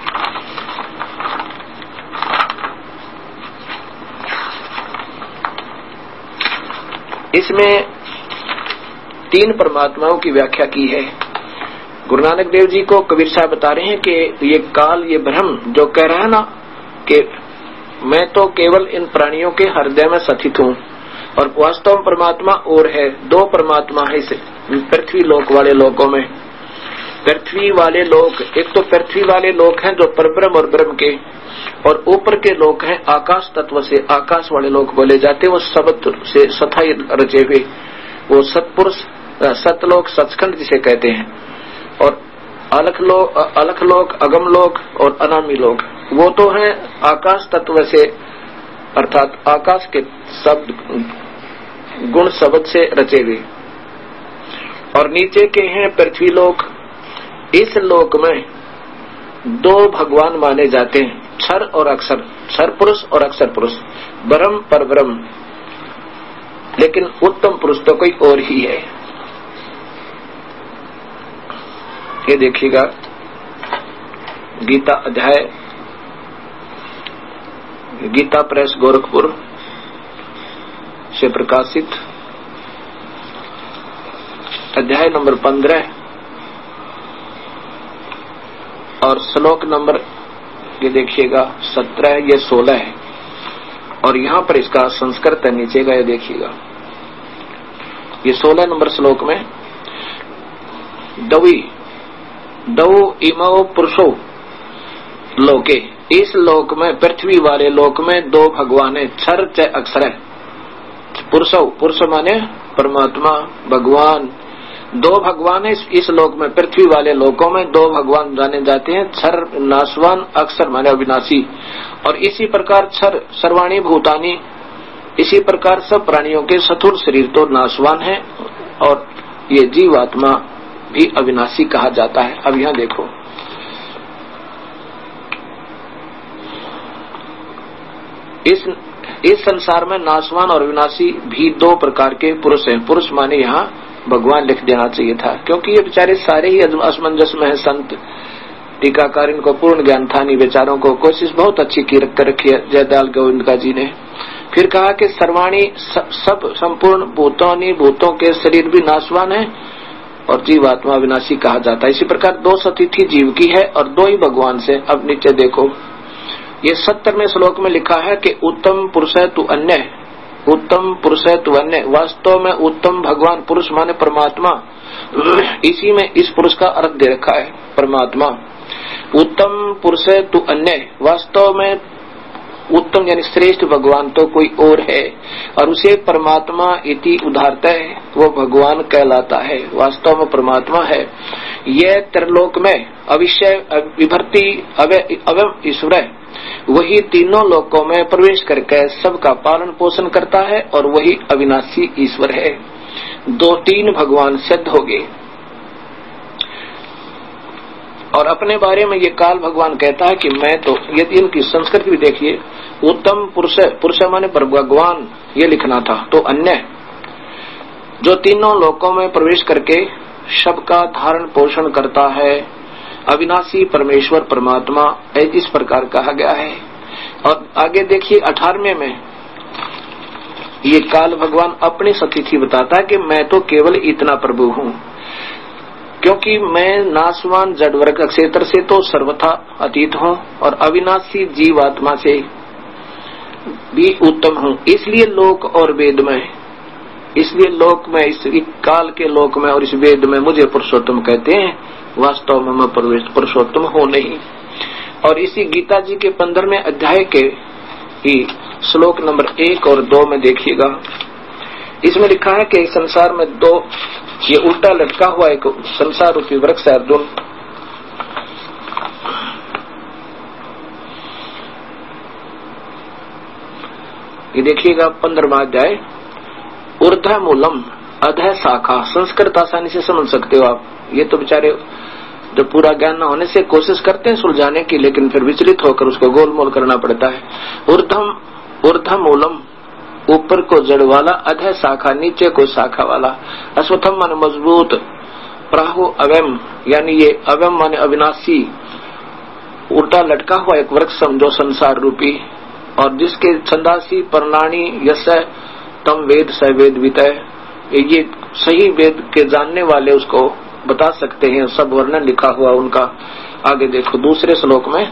इसमें 3 परमात्माओं की व्याख्या की है। गुरु नानक देव जी को कबीर साहब बता रहे हैं कि ये काल, ये ब्रह्म जो कह रहा है ना कि मैं तो केवल इन प्राणियों के हृदय में स्थित हूँ, और वास्तव में परमात्मा और है। 2 परमात्मा है इस पृथ्वी लोक वाले लोकों में। पृथ्वी वाले लोक, एक तो पृथ्वी वाले लोक हैं जो परब्रह्म और ब्रह्म के, और ऊपर के लोक हैं आकाश तत्व से आकाश वाले लोक बोले जाते हैं। वो शब्द से सथाई रचे हुए, वो सतपुरुष, सतलोक, सचखंड जिसे कहते हैं। और अलख लोक, अगम लोक और अनामी लोक, वो तो है आकाश तत्व से, अर्थात आकाश के शब्द गुण शब्द से रचे हुए। और नीचे के हैं पृथ्वी लोक। इस लोक में 2 भगवान माने जाते हैं, क्षर और अक्षर, क्षर पुरुष और अक्षर पुरुष, ब्रह्म पर ब्रह्म। लेकिन उत्तम पुरुष तो कोई और ही है। ये देखिएगा, गीता अध्याय, गीता प्रेस गोरखपुर से प्रकाशित अध्याय नंबर 15 और श्लोक नंबर, ये देखिएगा 17, ये 16 है। और यहाँ पर इसका संस्कृत है नीचे का, ये देखिएगा, ये 16 नंबर श्लोक में, दौ इमो पुरुषो लोके, इस लोक में, पृथ्वी वाले लोक में 2 भगवान है, क्षर च अक्षर है। पुरुषो, पुरुष माने परमात्मा, भगवान। 2 भगवान है इस लोक में, पृथ्वी वाले लोकों में 2 भगवान जाने जाते हैं, क्षर नाशवान, अक्षर माने अविनाशी। और इसी प्रकार क्षर सर्वाणी भूतानी, इसी प्रकार सब प्राणियों के स्थूल शरीर तो नाशवान है, और ये जीवात्मा भी अविनाशी कहा जाता है। अब यहाँ देखो, इस संसार में नाशवान और अविनाशी भी 2 प्रकार के पुरुष हैं। पुरुष माने यहाँ भगवान लिख देना चाहिए था, क्योंकि ये बेचारे सारे ही असमंजस में है। संत टीकाकार, इनको पूर्ण ज्ञान था नहीं बेचारों को। कोशिश बहुत अच्छी की रखी है जयदयाल गोविंद जी ने। फिर कहा कि सर्वाणी, सब संपूर्ण भूतों, भूतों के शरीर भी नाशवान है, और जीवात्मा विनाशी कहा जाता है। इसी प्रकार 2 सतिथि जीव की है और 2 ही भगवान से। अब नीचे देखो, ये 70वें श्लोक में लिखा है कि उत्तम पुरुष है तु अन्य, उत्तम पुरुष है तु अन्य। वास्तव में उत्तम भगवान, पुरुष माने परमात्मा, इसी में इस पुरुष का अर्थ दे रखा है, परमात्मा। उत्तम पुरुष है तु अन्य, वास्तव में उत्तम यानी श्रेष्ठ भगवान तो कोई और है, और उसे परमात्मा इति उदाहरता है, वो भगवान कहलाता है, वास्तव में परमात्मा है। यह त्रिलोक में अविषय विभर्ति अवयव ईश्वर है, वही तीनों लोकों में प्रवेश करके सबका पालन पोषण करता है, और वही अविनाशी ईश्वर है। 2-3 भगवान सिद्ध हो गए। और अपने बारे में ये काल भगवान कहता है कि मैं तो, यदि इनकी संस्कृति भी देखिए, उत्तम पुरुष, पुरुष माने पर भगवान ये लिखना था, तो अन्य जो तीनों लोकों में प्रवेश करके सबका धारण पोषण करता है, अविनाशी परमेश्वर परमात्मा, इस प्रकार कहा गया है। और आगे देखिए 18वें में ये काल भगवान अपनी सतिथि बताता है कि मैं तो केवल इतना प्रभु हूँ, क्योंकि मैं नाशवान जड़ वर्ग क्षेत्र से तो सर्वथा अतीत हूँ, और अविनाशी जीवात्मा से भी उत्तम हूँ। इसलिए लोक और वेद में, इसलिए लोक में, इस काल के लोक में और इस वेद में मुझे पुरुषोत्तम कहते हैं। वास्तव में मैं पुरुषोत्तम हूँ नहीं। और इसी गीता जी के 15वें अध्याय के कि श्लोक नंबर 1 और 2 में देखिएगा, इसमें लिखा है कि संसार में दो, ये उल्टा लटका हुआ एक संसार रूपी वृक्ष है अर्जुन। ये देखिएगा 15वां अध्याय, ऊर्ध्व मूलम अधः शाखा। संस्कृत आसानी से समझ सकते हो आप। ये तो बेचारे जो पूरा ज्ञान न होने से कोशिश करते हैं सुलझाने की, लेकिन फिर विचलित होकर उसको गोलमोल करना पड़ता है। ऊर्ध्व मूलम ऊपर को जड़ वाला, अधः शाखा नीचे को शाखा वाला, अश्वत्थम माने मजबूत, प्राहु अवयम यानी ये अवयम माने अविनाशी, उल्टा लटका हुआ एक वृक्ष समझो संसार रूपी, और जिसके छंदासी परणानी यश तम वेद स वेद वितय, ये सही वेद के जानने वाले उसको बता सकते हैं। सब वर्णन लिखा हुआ उनका। आगे देखो दूसरे श्लोक में,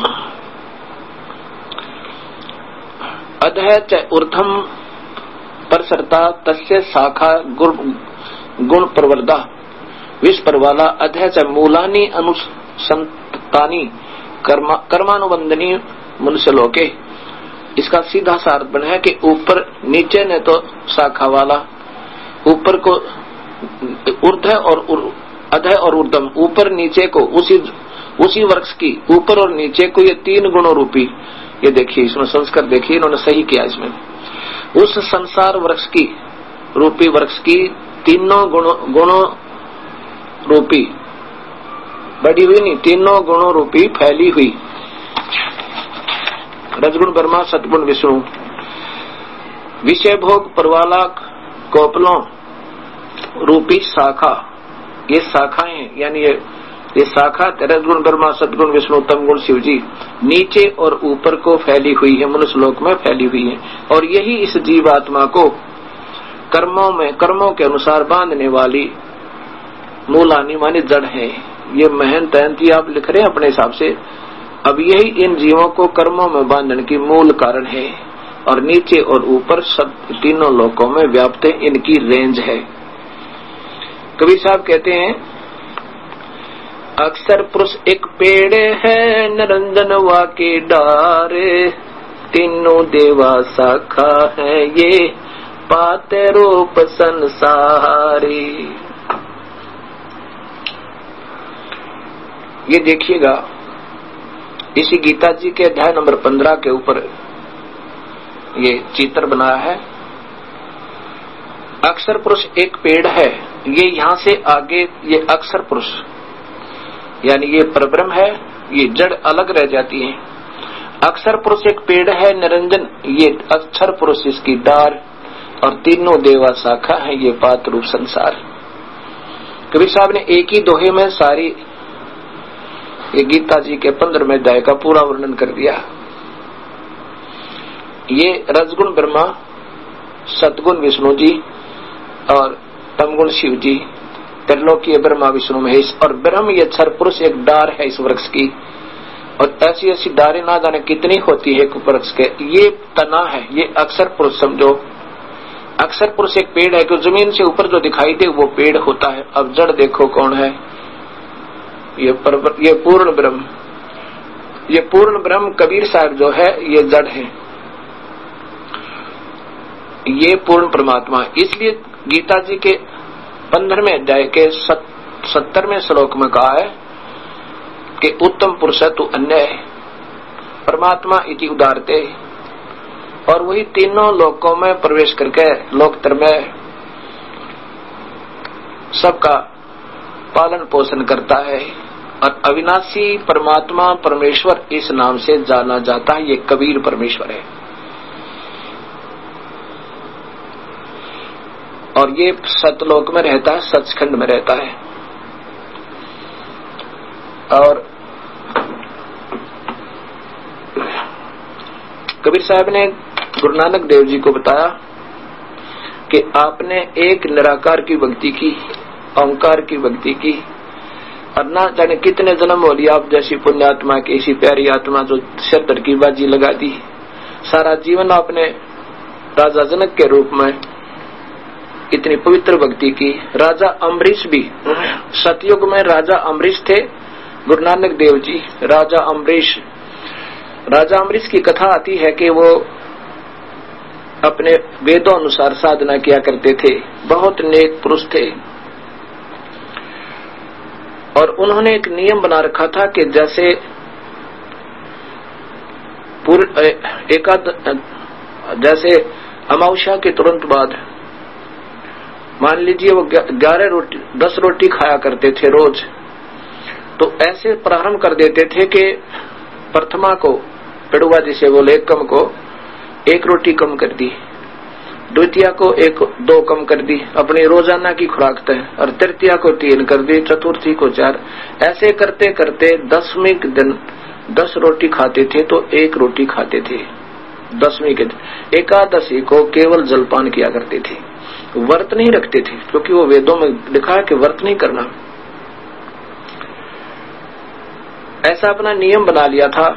अधः च ऊर्ध्वम परसरता तस्य शाखा गुण प्रवर्धा, विष पर वाला, अधः च मूलानि अनुसंतानि कर्मानुबंधनी मनुष्य लोके। इसका सीधा सा अर्थ बना है कि ऊपर नीचे ने तो शाखा वाला, ऊपर को ऊर्ध्व और अधः और ऊर्ध्वम, ऊपर नीचे को उसी वृक्ष की ऊपर और नीचे को ये 3 गुणों रूपी, ये देखिए इसमें संस्कार देखिए इन्होंने सही किया इसमें, उस संसार वृक्ष की रूपी वृक्ष की तीनों गुणों रूपी बड़ी हुई नहीं, तीनों गुणों रूपी फैली हुई, रजगुण ब्रह्मा सतगुण विष्णु, विषय भोग परवाला कोपलों रूपी शाखा। ये शाखाएं यानी ये शाखा रजगुण ब्रह्मा सतगुण विष्णु तम गुण शिव जी नीचे और ऊपर को फैली हुई है, मनुष्य लोक में फैली हुई है। और यही इस जीवात्मा को कर्मों के अनुसार बांधने वाली मूलानी मानी जड़ है। ये महंत तयंती आप लिख रहे हैं अपने हिसाब से। अब यही इन जीवों को कर्मों में बांधने की मूल कारण है, और नीचे और ऊपर सब तीनों लोकों में व्याप्त इनकी रेंज है। कबीर साहब कहते हैं, अक्सर पुरुष एक पेड़ है निरंजन वा के डारे, तीनों देवा शाखा है ये पाते रूप संसारी। ये देखिएगा इसी गीता जी के अध्याय नंबर 15 के ऊपर ये चित्र बनाया है। अक्षर पुरुष एक पेड़ है, ये यहां से आगे ये अक्षर पुरुष यानी ये परब्रह्म है, ये जड़ अलग रह जाती है। अक्षर पुरुष एक पेड़ है निरंजन, ये अक्षर पुरुष इसकी डार, और तीनों देवा शाखा है ये पात रूप संसार। कबीर साहब ने एक ही दोहे में सारी ये गीता जी के 15वें अध्याय का पूरा वर्णन कर दिया। ये रजगुण ब्रह्मा सतगुण विष्णु जी और तमगुण शिव जी, त्रिलोकीय ब्रह्मा विष्णु महेश, और ब्रह्म ये अक्षर पुरुष एक डार है इस वृक्ष की। और ऐसी ऐसी डारें ना जाने कितनी होती है वृक्ष के। ये तना है, ये अक्षर पुरुष समझो। अक्षर पुरुष एक पेड़ है, क्योंकि जमीन से ऊपर जो दिखाई दे वो पेड़ होता है। अब जड़ देखो कौन है, ये पूर्ण ब्रह्म। ये पूर्ण ब्रह्म कबीर साहब जो है ये जड़ है, ये पूर्ण परमात्मा। इसलिए गीता जी के 15वें अध्याय के 70वें श्लोक में कहा है कि उत्तम पुरुष तु अन्य परमात्मा इति उदारते, और वही तीनों लोकों में प्रवेश करके लोकतर में सबका पालन पोषण करता है। और अविनाशी परमात्मा परमेश्वर इस नाम से जाना जाता है, ये कबीर परमेश्वर है। और ये सतलोक में रहता है, सचखंड में रहता है। और कबीर साहब ने गुरु नानक देव जी को बताया कि आपने एक निराकार की भक्ति की, ओंकार की भक्ति की, और ना जाने कितने जन्म हो लिया आप जैसी पुण्यात्मा की, ऐसी प्यारी आत्मा जो सिर की बाजी लगा दी। सारा जीवन आपने राजा जनक के रूप में इतनी पवित्र भक्ति की। राजा अम्बरीश भी, सतयुग में राजा अम्बरीश थे, गुरु नानक देव जी राजा अम्बरीश। राजा अम्बरीश की कथा आती है कि वो अपने वेदों अनुसार साधना किया करते थे, बहुत नेक पुरुष थे, और उन्होंने एक नियम बना रखा था कि जैसे जैसे अमावस्या के तुरंत बाद मान लीजिए वो 11 रोटी 10 रोटी खाया करते थे रोज, तो ऐसे प्रारंभ कर देते थे कि प्रथमा को पेड़ुआ जिसे बोले एकम को 1 रोटी कम कर दी, द्वितीया को 1-2 कम कर दी अपनी रोजाना की खुराक तय, और तृतीया को 3 कर दी, चतुर्थी को 4। ऐसे करते करते 10वें दिन 10 रोटी खाते थे तो 1 रोटी खाते थे 10वें के दिन। एकादशी को केवल जलपान किया करते थे, व्रत नहीं रखते थे, क्योंकि वो वेदों में लिखा है कि व्रत नहीं करना। ऐसा अपना नियम बना लिया था।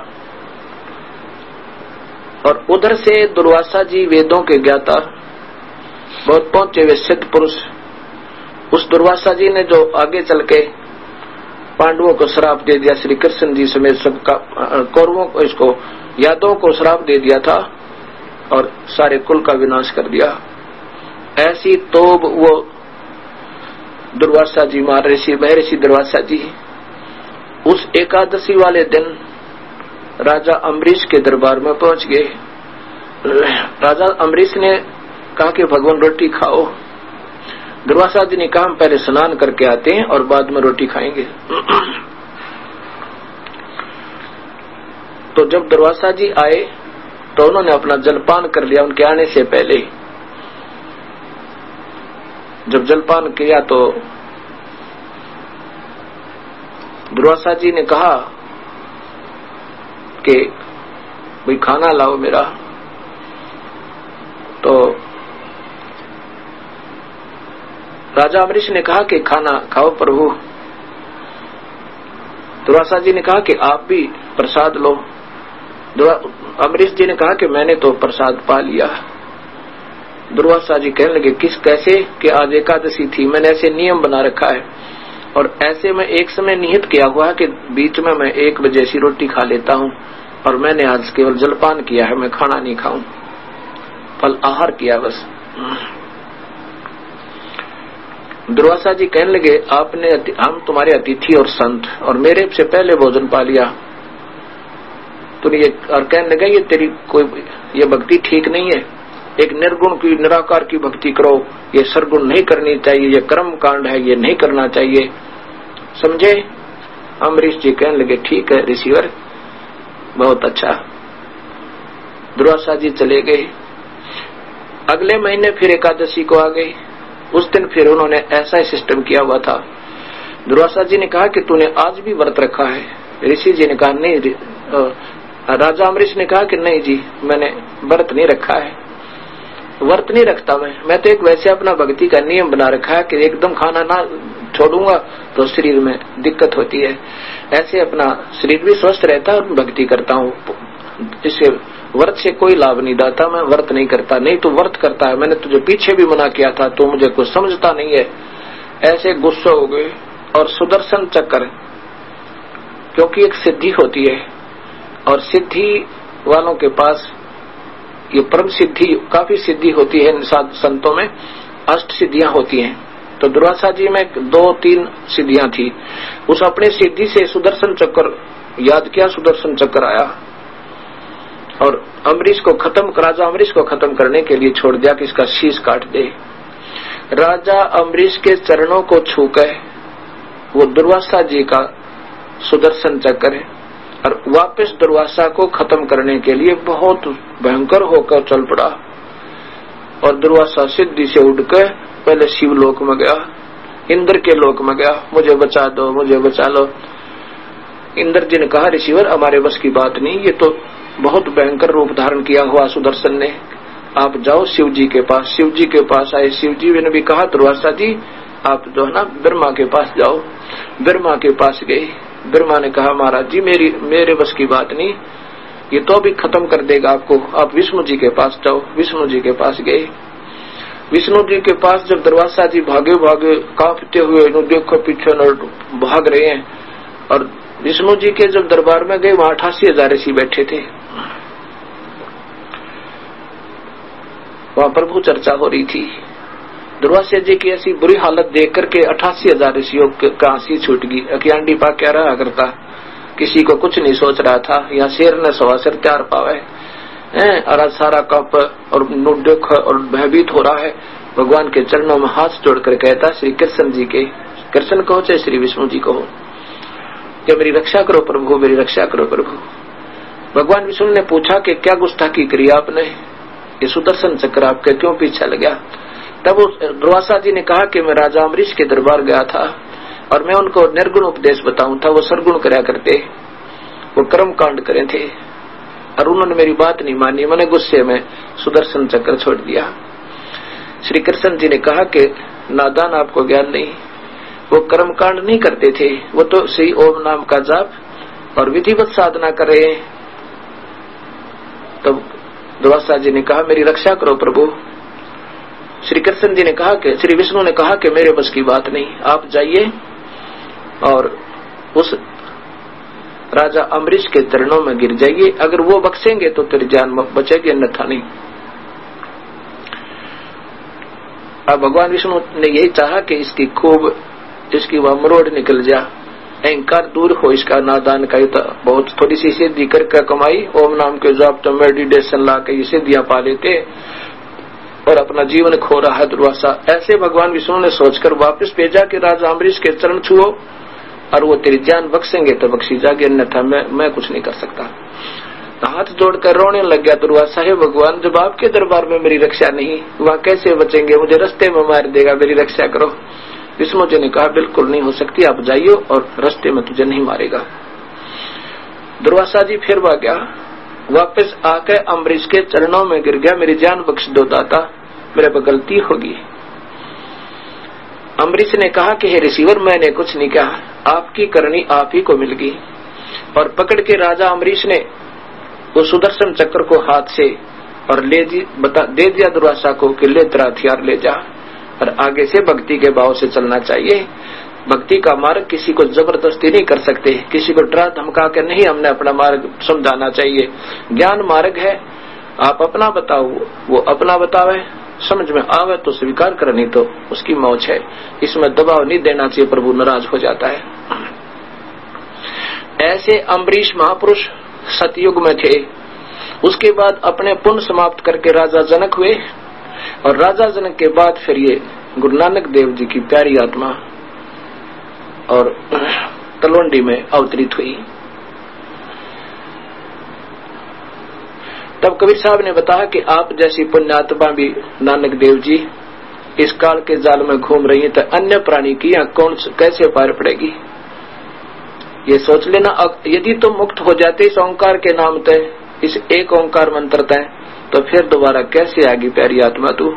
और उधर से दुर्वासा जी वेदों के ज्ञाता, बहुत पहुंचे हुए सिद्ध पुरुष, उस दुर्वासा जी ने जो आगे चल के पांडवों को श्राप दे दिया, श्री कृष्ण जी समेत सबका, कौरवों को, इसको यादवों को श्राप दे दिया था और सारे कुल का विनाश कर दिया। ऐसी तोब वो दुर्वासा जी, महर्षि दुर्वासा जी, उस एकादशी वाले दिन राजा अम्बरीश के दरबार में पहुंच गए। राजा अम्बरीश ने कहा कि भगवान रोटी खाओ। दुर्वासा जी ने कहा हम पहले स्नान करके आते हैं और बाद में रोटी खाएंगे। तो जब दुर्वासा जी आए तो उन्होंने अपना जलपान कर लिया। उनके आने से पहले जब जलपान किया तो दुर्वासा जी ने कहा कि भाई खाना लाओ मेरा। तो राजा अम्बरीश ने कहा कि खाना खाओ प्रभु। दुर्वासा जी ने कहा कि आप भी प्रसाद लो। अम्बरीश जी ने कहा कि मैंने तो प्रसाद पा लिया। दुर्वासा जी कहने लगे किस कैसे कि आज एकादशी थी, मैंने ऐसे नियम बना रखा है और ऐसे में एक समय निहित किया हुआ है कि बीच में मैं 1 बजे सी रोटी खा लेता हूँ और मैंने आज केवल जलपान किया है, मैं खाना नहीं खाऊं, फल आहार किया बस। दुर्वासा जी कहने लगे हम तुम्हारे अतिथि और संत और मेरे से पहले भोजन पा लिया। तो ये और कहने लगा ये तेरी कोई ये भक्ति ठीक नहीं है, एक निर्गुण की निराकार की भक्ति करो, ये सरगुण नहीं करनी चाहिए, ये कर्म कांड है, ये नहीं करना चाहिए, समझे। अम्बरीश जी कहने लगे ठीक है ऋषिवर, बहुत अच्छा। दुर्वासा जी चले गए। अगले महीने फिर एकादशी को आ गई। उस दिन फिर उन्होंने ऐसा ही सिस्टम किया हुआ था। दुर्वासा जी ने कहा कि तूने आज भी व्रत रखा है। ऋषि जी ने कहा नहीं। राजा अम्बरीश ने कहा कि नहीं जी मैंने व्रत नहीं रखा है, व्रत नहीं रखता मैं तो एक वैसे अपना भक्ति का नियम बना रखा है कि एकदम खाना ना छोड़ूंगा तो शरीर में दिक्कत होती है, ऐसे अपना शरीर भी स्वस्थ रहता है और भक्ति करता हूँ। इससे व्रत से कोई लाभ नहीं दाता, मैं व्रत नहीं करता। नहीं तो व्रत करता है, मैंने तुझे पीछे भी मना किया था, तो मुझे कुछ समझता नहीं है। ऐसे गुस्सा हो गए। और सुदर्शन चक्र, क्योंकि एक सिद्धि होती है और सिद्धि वालों के पास ये परम सिद्धि, काफी सिद्धि होती है। इन संतों में 8 सिद्धियां होती हैं। तो दुर्वासा जी में 2-3 सिद्धियां थी। उस अपने सिद्धि से सुदर्शन चक्र याद किया, सुदर्शन चक्र आया और राजा अम्बरीश को खत्म करने के लिए छोड़ दिया कि इसका शीश काट दे। राजा अम्बरीश के चरणों को छूकर वो दुर्वासा जी का सुदर्शन चक्र है और वापस दुर्वासा को खत्म करने के लिए बहुत भयंकर होकर चल पड़ा। और दुर्वासा सिद्धि से उठकर पहले शिवलोक में गया, इंद्र के लोक में गया, मुझे बचा दो, मुझे बचा लो। इंद्र जी ने कहा ऋषिवर हमारे बस की बात नहीं, ये तो बहुत भयंकर रूप धारण किया हुआ सुदर्शन ने, आप जाओ शिव जी के पास। शिव जी के पास आए। शिव जी ने भी कहा दुर्वासा जी आप जो है ना ब्रह्मा के पास जाओ। ब्रह्मा के पास गए। ब्रह्मा ने कहा महाराज जी मेरे बस की बात नहीं, ये तो भी खत्म कर देगा आपको, आप विष्णु जी के पास जाओ। विष्णु जी के पास गए। विष्णु जी के पास जब दुर्वासा जी भागे कांपते हुए देखो पीछे भाग रहे हैं और विष्णु जी के जब दरबार में गए वहां 88,000 ऋषि बैठे थे। वहां प्रभु चर्चा हो रही थी। दुर्वासा जी की ऐसी बुरी हालत देख करके 88,000 ऋषियों का हंसी छूट गई। अखियांडी पा क्या रहा करता, किसी को कुछ नहीं सोच रहा था। यहाँ शेर ने सवा सिर त्यार पावे और आज सारा कप और दुख और भयभीत हो रहा है। भगवान के चरणों में हाथ जोड़कर कहता, श्री कृष्ण जी के, कृष्ण कहो चाहे श्री विष्णु जी कहो, कि मेरी रक्षा करो प्रभु, मेरी रक्षा करो प्रभु। भगवान विष्णु ने पूछा कि क्या गुस्ताखी करी आपने, ये सुदर्शन चक्र आपके क्यों पीछे लग गया? तब दुर्वासा जी ने कहा कि मैं राजा अम्बरीश के दरबार गया था और मैं उनको निर्गुण उपदेश बताऊं था, वो सरगुण कराया करते, वो कर्म कांड करे थे और उन्होंने मेरी बात नहीं मानी। मैंने गुस्से में सुदर्शन चक्र छोड़ दिया। श्री कृष्ण जी ने कहा कि नादान, आपको ज्ञान नहीं, वो कर्म कांड नहीं करते थे, वो तो श्री ओम नाम का जाप और विधिवत साधना कर रहे हैं। तब दुर्वासा जी ने कहा, मेरी रक्षा करो प्रभु। श्री कृष्ण जी ने कहा कि, श्री विष्णु ने कहा कि मेरे बस की बात नहीं, आप जाइए और उस राजा अम्बरीश के चरणों में गिर जाइए, अगर वो बख्शेंगे तो तेरी जान बचेगी, अन्यथा नहीं। अब भगवान विष्णु ने यही चाहा कि इसकी वह मरोड़ निकल जा, अहंकार दूर हो इसका, नादान का बहुत थोड़ी सी सिद्धि करके कमाई, ओम नाम के जाप तो मेडिटेशन ला के ये सिद्धियां पा लेते और अपना जीवन खो रहा है दुर्वासा। ऐसे भगवान विष्णु ने सोचकर वापस भेजा कि राजा अम्बरीश के चरण छुओ और वो तेरी जान बख्शेंगे तो बख्शी जागे, अन्यथा मैं कुछ नहीं कर सकता। हाथ जोड़कर रोने लग गया दुर्वासा, है भगवान, जब आपके दरबार में मेरी रक्षा नहीं, वहां कैसे बचेंगे, मुझे रास्ते में मार देगा, मेरी रक्षा करो। विष्णु जी ने कहा, बिल्कुल नहीं हो सकती, आप जाइयो और रास्ते में तुझे नहीं मारेगा। दुर्वासा जी फिर भाग गया, वापस आकर अम्बरीश के चरणों में गिर गया, मेरी जान बख्श दो दाता, मेरे पर गलती होगी। अम्बरीश ने कहा कि हे ऋषिवर, मैंने कुछ नहीं कहा, आपकी करनी आप ही को मिल गई। और पकड़ के राजा अम्बरीश ने वो सुदर्शन चक्र को हाथ से और दे दिया दुर्वासा को कि ले तेरा हथियार ले जा और आगे से भक्ति के भाव से चलना चाहिए। भक्ति का मार्ग किसी को जबरदस्ती नहीं कर सकते, किसी को डरा धमका के नहीं हमने अपना मार्ग समझाना चाहिए। ज्ञान मार्ग है, आप अपना बताओ, वो अपना बतावे, समझ में आवे तो स्वीकार कर, नहीं तो उसकी मौज है। इसमें दबाव नहीं देना चाहिए, प्रभु नाराज हो जाता है। ऐसे अम्बरीश महापुरुष सतयुग में थे। उसके बाद अपने पुण्य समाप्त करके राजा जनक हुए और राजा जनक के बाद फिर ये गुरु नानक देव जी की प्यारी आत्मा और तलवंडी में अवतरित हुई। तब कबीर साहब ने बताया कि आप जैसी पुण्यात्मा भी नानक देव जी इस काल के जाल में घूम रही है, तो अन्य प्राणी की यहाँ कौन कैसे पार पड़ेगी, ये सोच लेना। यदि तुम मुक्त हो जाते इस ओंकार के नाम तय, इस एक ओंकार मंत्र तय, तो फिर दोबारा कैसे आएगी प्यारी आत्मा तू।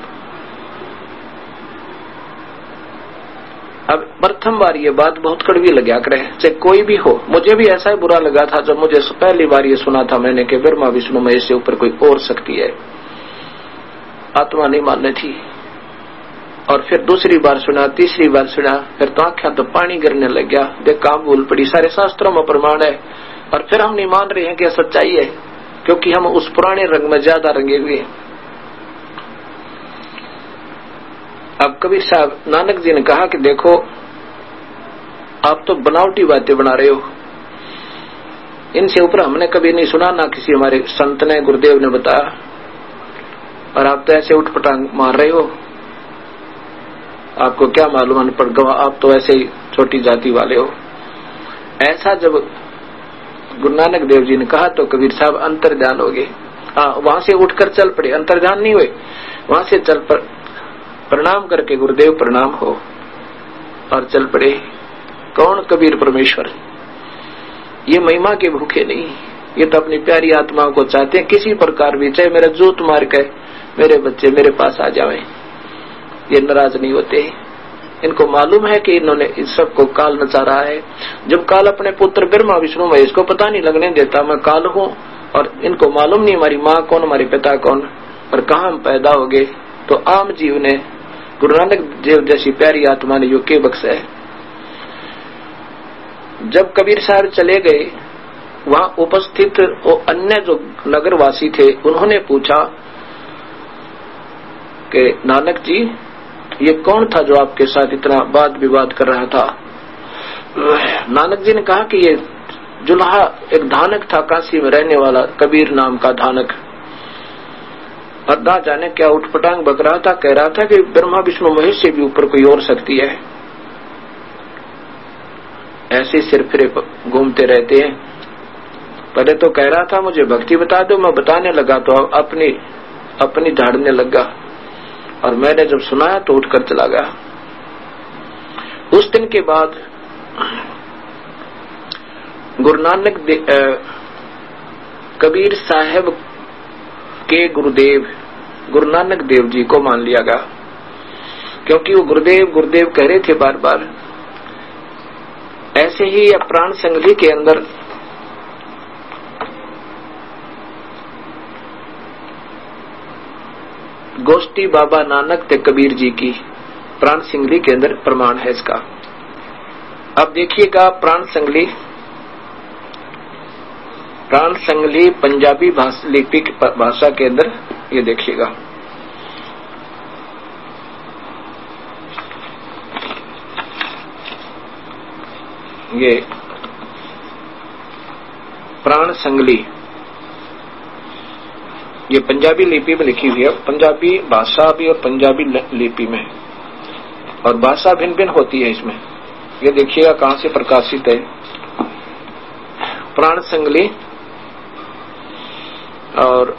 अब प्रथम बार ये बात बहुत कड़वी लगा करे, चाहे कोई भी हो। मुझे भी ऐसा ही बुरा लगा था जब मुझे पहली बार ये सुना था मैंने कि ब्रह्मा विष्णु महेश से ऊपर कोई और शक्ति है, आत्मा नहीं मानने थी। और फिर दूसरी बार सुना, तीसरी बार सुना, फिर तो आंखें तो पानी गिरने लग गया, देख काम भूल पड़ी, सारे शास्त्रों में प्रमाण है और फिर हम नहीं मान रहे हैं कि सच्चाई है, क्योंकि हम उस पुराने रंग में ज्यादा रंगे हुए। अब कबीर साहब नानक जी ने कहा कि देखो आप तो बनावटी बातें बना रहे हो, इनसे ऊपर हमने कभी नहीं सुना, ना किसी हमारे संत ने गुरुदेव ने बताया, और आप तो ऐसे उठपटांग मार रहे हो। आपको क्या मालूम अनपढ़ गवाह, आप तो ऐसे ही छोटी जाति वाले हो। ऐसा जब गुरु नानक देव जी ने कहा तो कबीर साहब अंतर्ध्यान हो गए। वहां से उठकर चल पड़े, अंतर्ध्यान नहीं हुए, वहां से चल प्रणाम करके गुरुदेव प्रणाम हो और चल पड़े। कौन? कबीर परमेश्वर। ये महिमा के भूखे नहीं, ये तो अपनी प्यारी आत्माओं को चाहते हैं किसी प्रकार भी, चाहे मेरा जूत मार के मेरे बच्चे मेरे पास आ जाएं, ये नाराज नहीं होते। इनको मालूम है कि इन्होंने इस सब को काल नचा रहा है। जब काल अपने पुत्र ब्रह्मा विष्णु महेश को पता नहीं लगने देता मैं काल हूँ, और इनको मालूम नहीं हमारी माँ कौन, हमारे पिता कौन और कहाँ हम पैदा हो गए, तो आम जीव ने गुरु नानक देव जैसी प्यारी आत्मा ने यो के बख्शा है। जब कबीर साहब चले गए, वहां उपस्थित वो अन्य जो नगरवासी थे उन्होंने पूछा कि नानक जी, ये कौन था जो आपके साथ इतना वाद विवाद कर रहा था? नानक जी ने कहा कि ये जुल्हा एक धानक था, काशी में रहने वाला कबीर नाम का धानक। और ना जाने क्या उठपटांग बक रहा था, कह रहा था कि ब्रह्मा विष्णु महेश से भी ऊपर कोई और शक्ति है। ऐसे सिर फिरे घूमते रहते हैं। पहले तो कह रहा था मुझे भक्ति बता दो, मैं बताने लगा तो अपनी झाड़ने लगा, और मैंने जब सुनाया तो उठकर चला गया। उस दिन के बाद गुरु नानक कबीर साहब के गुरुदेव गुरु नानक देव जी को मान लिया गया, क्योंकि वो गुरुदेव गुरुदेव कह रहे थे बार बार। ऐसे ही प्राण संगली के अंदर गोष्ठी बाबा नानक ते कबीर जी की प्राण संगली के अंदर प्रमाण है इसका। अब देखिएगा प्राण संगली पंजाबी लिपि भाषा के अंदर ये देखिएगा। ये प्राण संगली ये पंजाबी लिपि में लिखी हुई है, पंजाबी भाषा भी और पंजाबी लिपि में, और भाषा भिन्न भिन्न होती है इसमें। ये देखिएगा कहां से प्रकाशित है। प्राण संगली और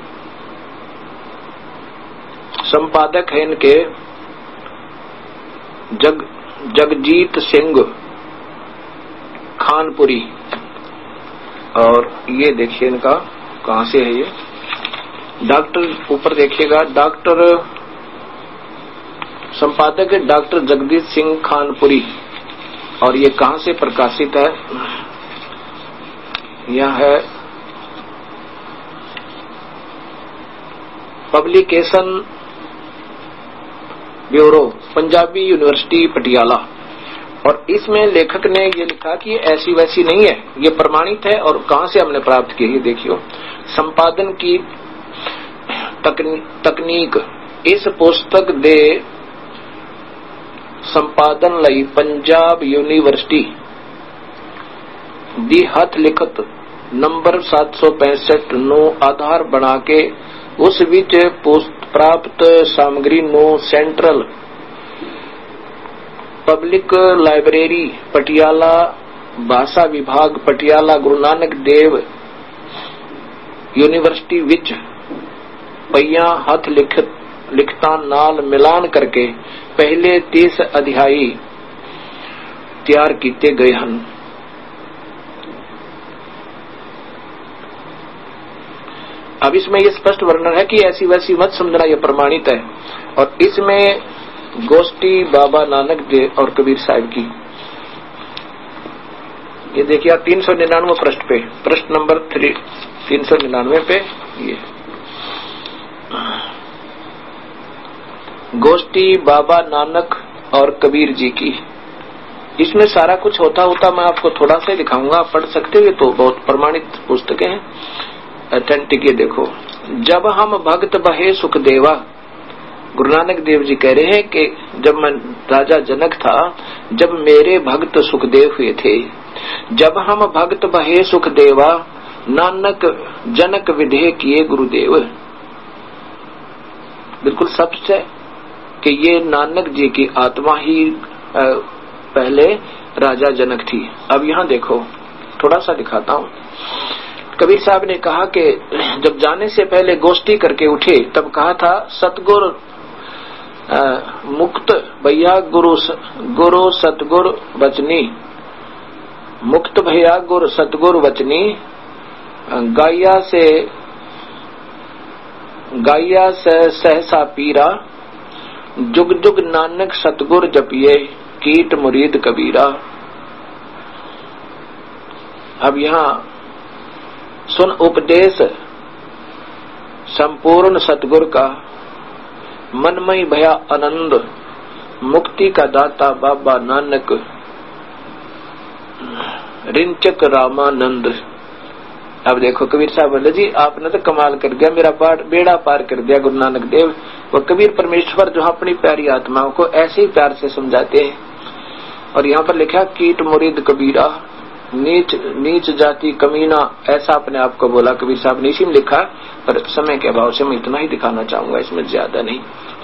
संपादक है इनके जगजीत सिंह खानपुरी। और ये देखिए इनका कहां से है, ये डॉक्टर, ऊपर देखिएगा डॉक्टर, संपादक है डॉक्टर जगदीश सिंह खानपुरी। और ये कहां से प्रकाशित है, यह है publication bureau, Punjabi university Patiala. और इसमें लेखक ने ये लिखा कि ये ऐसी वैसी नहीं है, ये प्रमाणित है। और कहां से हमने प्राप्त की है देखियो, संपादन की तकनीक इस पुस्तक दे संपादन लई पंजाब यूनिवर्सिटी दी हथ लिखत नंबर 765 नो आधार बना के उस विच प्राप्त सामग्री नो सेंट्रल पब्लिक लाइब्रेरी पटियाला भाषा विभाग पटियाला गुरु नानक देव यूनिवर्सिटी विच पईया हथ लिखता नाल मिलान करके पहले 30 अध्यायी तैयार किए गए हैं। अब इसमें यह स्पष्ट वर्णन है कि ऐसी वैसी मत समझना, यह प्रमाणित है। और इसमें गोष्ठी बाबा नानक देव और कबीर साहब की, ये देखिए 399 पृष्ठ पे, पृष्ठ नंबर 399 पे ये गोष्ठी बाबा नानक और कबीर जी की। इसमें सारा कुछ होता मैं आपको थोड़ा सा दिखाऊंगा, आप पढ़ सकते हो, तो बहुत प्रमाणित पुस्तकें हैं, ऑथेंटिक। ये देखो, जब हम भक्त बहे सुख देवा, गुरु नानक देव जी कह रहे हैं कि जब मैं राजा जनक था, जब मेरे भक्त सुखदेव हुए थे, जब हम भक्त बहे सुख देवा, नानक जनक विधेय किए गुरुदेव। बिल्कुल सच है कि ये नानक जी की आत्मा ही पहले राजा जनक थी। अब यहाँ देखो, थोड़ा सा दिखाता हूँ। कबीर साहब ने कहा कि जब जाने से पहले गोष्ठी करके उठे, तब कहा था सतगुरु मुक्त भैया गुरु सतगुरु वचनी, मुक्त भैया गुरु सतगुरु वचनी, गाया से सहसा पीरा, जुग जुग नानक सतगुर जपिए, कीट मुरीद कबीरा। अब यहाँ सुन उपदेश संपूर्ण सतगुर का, मनमय भया आनंद, मुक्ति का दाता बाबा नानक। रिंचक रामानंद। अब देखो कबीर साहब बोले जी आपने तो कमाल कर दिया, मेरा बेड़ा पार कर दिया गुरु नानक देव। वो कबीर परमेश्वर जो अपनी प्यारी आत्माओं को ऐसे ही प्यार से समझाते हैं। और यहाँ पर लिखा कीट मुरीद कबीरा, नीच जाति कमीना, ऐसा अपने आप को बोला कबीर साहब ने। इसी में लिखा, पर समय के अभाव से मैं इतना ही दिखाना चाहूंगा, इसमें ज्यादा नहीं।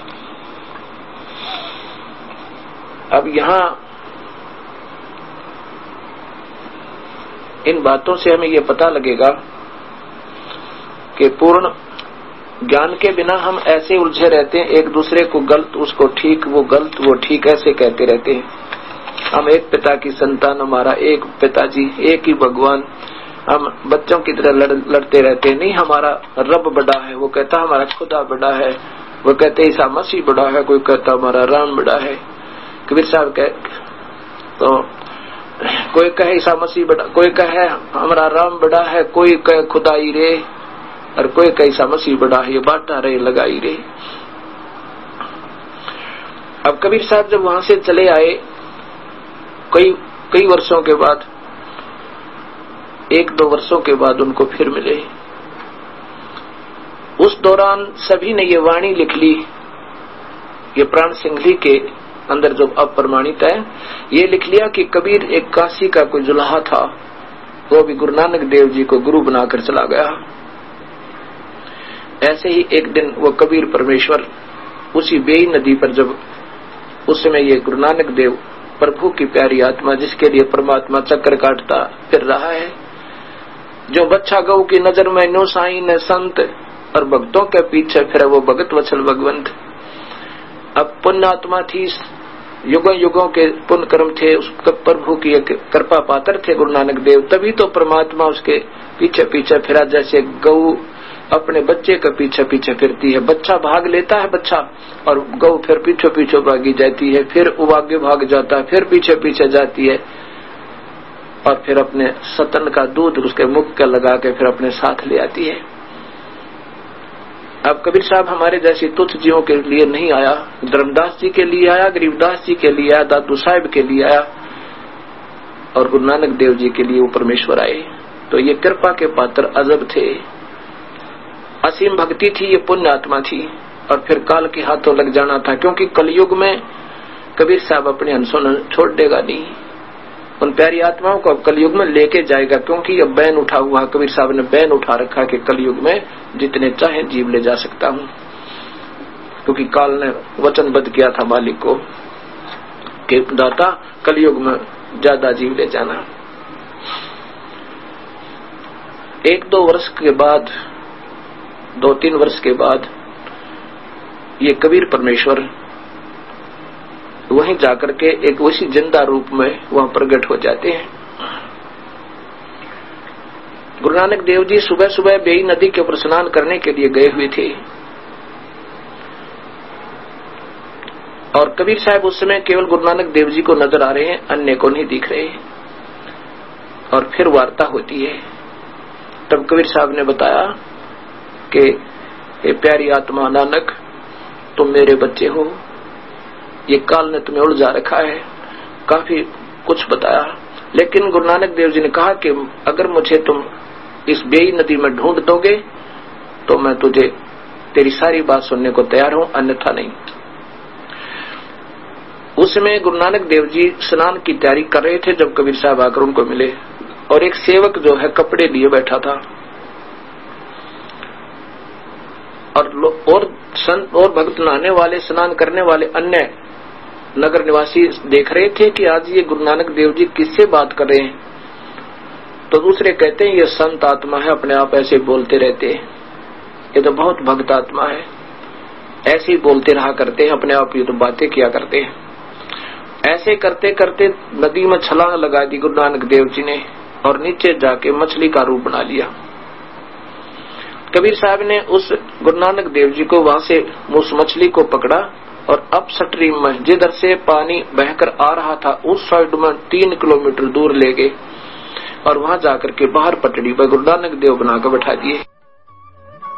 अब यहाँ इन बातों से हमें यह पता लगेगा कि पूर्ण ज्ञान के बिना हम ऐसे उलझे रहते हैं, एक दूसरे को गलत उसको ठीक, वो गलत वो ठीक ऐसे कहते रहते हैं। हम एक पिता की संतान, हमारा एक पिताजी, एक ही भगवान, हम बच्चों की तरह लड़ते रहते हैं। नहीं, हमारा रब बड़ा है, वो कहता हमारा खुदा बड़ा है, वो कहते ईसा मसीह बड़ा है, कोई कहता हमारा राम बड़ा है। कबीर साहब तो कोई कहे ईसा मसीह बड़ा, कोई कहे हमारा राम बड़ा है, कोई कहे खुदाई रे, और कोई कहे ईसा मसीह बड़ा है, ये बांटा रे लगाई रे। अब कबीर साहब जब वहां से चले आए कई वर्षों के बाद, 1-2 वर्षों के बाद उनको फिर मिले। उस दौरान सभी ने ये वाणी लिख ली, ये प्राण सिंघली के अंदर जो अब प्रमाणित है, ये लिख लिया कि कबीर एक काशी का कोई जुलाहा था, वो भी गुरु नानक देव जी को गुरु बनाकर चला गया। ऐसे ही एक दिन वो कबीर परमेश्वर उसी बेई नदी पर, जब उस समय ये गुरु नानक देव प्रभु की प्यारी आत्मा, जिसके लिए परमात्मा चक्कर काटता फिर रहा है, जो बच्चा गौ की नजर में नो साई न संत, और भक्तों के पीछे फिर वो भगत वत्सल भगवंत। अब पुण्य आत्मा थी, युगों युगों के पुण्य कर्म थे, उस प्रभु की एक कृपा पात्र थे गुरु नानक देव, तभी तो परमात्मा उसके पीछे पीछे फिरा, जैसे गौ अपने बच्चे के पीछे पीछे फिरती है। बच्चा भाग लेता है बच्चा, और गौ फिर पीछे पीछे भागी जाती है, फिर वो आगे भाग जाता है, फिर पीछे पीछे जाती है, और फिर अपने सतन का दूध उसके मुख का लगा के फिर अपने साथ ले आती है। अब कबीर साहब हमारे जैसे तुच्छ जीवों के लिए नहीं आया, धर्मदास जी के लिए आया, गरीबदास जी के लिए आया, दादू साहिब के लिए आया, और गुरु नानक देव जी के लिए वो परमेश्वर आए। तो ये कृपा के पात्र अजब थे, असीम भक्ति थी, ये पुण्य आत्मा थी। और फिर काल के हाथों लग जाना था, क्योंकि कलयुग में कबीर साहब अपने अंशों छोड़ देगा नहीं, उन प्यारी आत्माओं को अब कलयुग में लेके जाएगा, क्योंकि अब बैन उठा हुआ, कबीर साहब ने बैन उठा रखा कि कलयुग में जितने चाहे जीव ले जा सकता हूं, क्योंकि काल ने वचनबद्ध किया था मालिक को कि दाता कलयुग में ज्यादा जीव ले जाना। 1-2 वर्ष के बाद, 2-3 वर्ष के बाद ये कबीर परमेश्वर वहीं जाकर के एक उसी जिंदा रूप में वहां प्रकट हो जाते हैं। गुरु नानक देव जी सुबह सुबह बेई नदी के ऊपर स्नान करने के लिए गए हुए थे, और कबीर साहब उस समय केवल गुरु नानक देव जी को नजर आ रहे हैं, अन्य को नहीं दिख रहे। और फिर वार्ता होती है, तब कबीर साहब ने बताया कि ये प्यारी आत्मा नानक, तुम मेरे बच्चे हो, ये काल ने तुम्हें उलझा रखा है। काफी कुछ बताया, लेकिन गुरु नानक देव जी ने कहा कि अगर मुझे तुम इस बेई नदी में ढूंढ दोगे तो मैं तुझे तेरी सारी बात सुनने को तैयार हूं, अन्यथा नहीं। उस समय गुरु नानक देव जी स्नान की तैयारी कर रहे थे जब कबीर साहब आकर उनको मिले, और एक सेवक जो है कपड़े लिए बैठा था, और संत और भक्त नहाने वाले, स्नान करने वाले अन्य नगर निवासी देख रहे थे कि आज ये गुरु नानक देव जी किससे बात कर रहे हैं। तो दूसरे कहते हैं ये संत आत्मा है, अपने आप ऐसे बोलते रहते हैं, ये तो बहुत भक्त आत्मा है, ऐसे ही बोलते रहा करते हैं, अपने आप ये तो बातें किया करते हैं। ऐसे करते करते नदी में छलांग लगा दी गुरु नानक देव जी ने, और नीचे जाके मछली का रूप बना लिया। कबीर साहब ने उस गुरु नानक देव जी को वहां से उस मछली को पकड़ा, और अप स्ट्रीम में जिधर से पानी बहकर आ रहा था उस साइड में 3 किलोमीटर दूर ले गए, और वहां जाकर के बाहर पटड़ी पर गुरु नानक देव बनाकर बैठा दिए।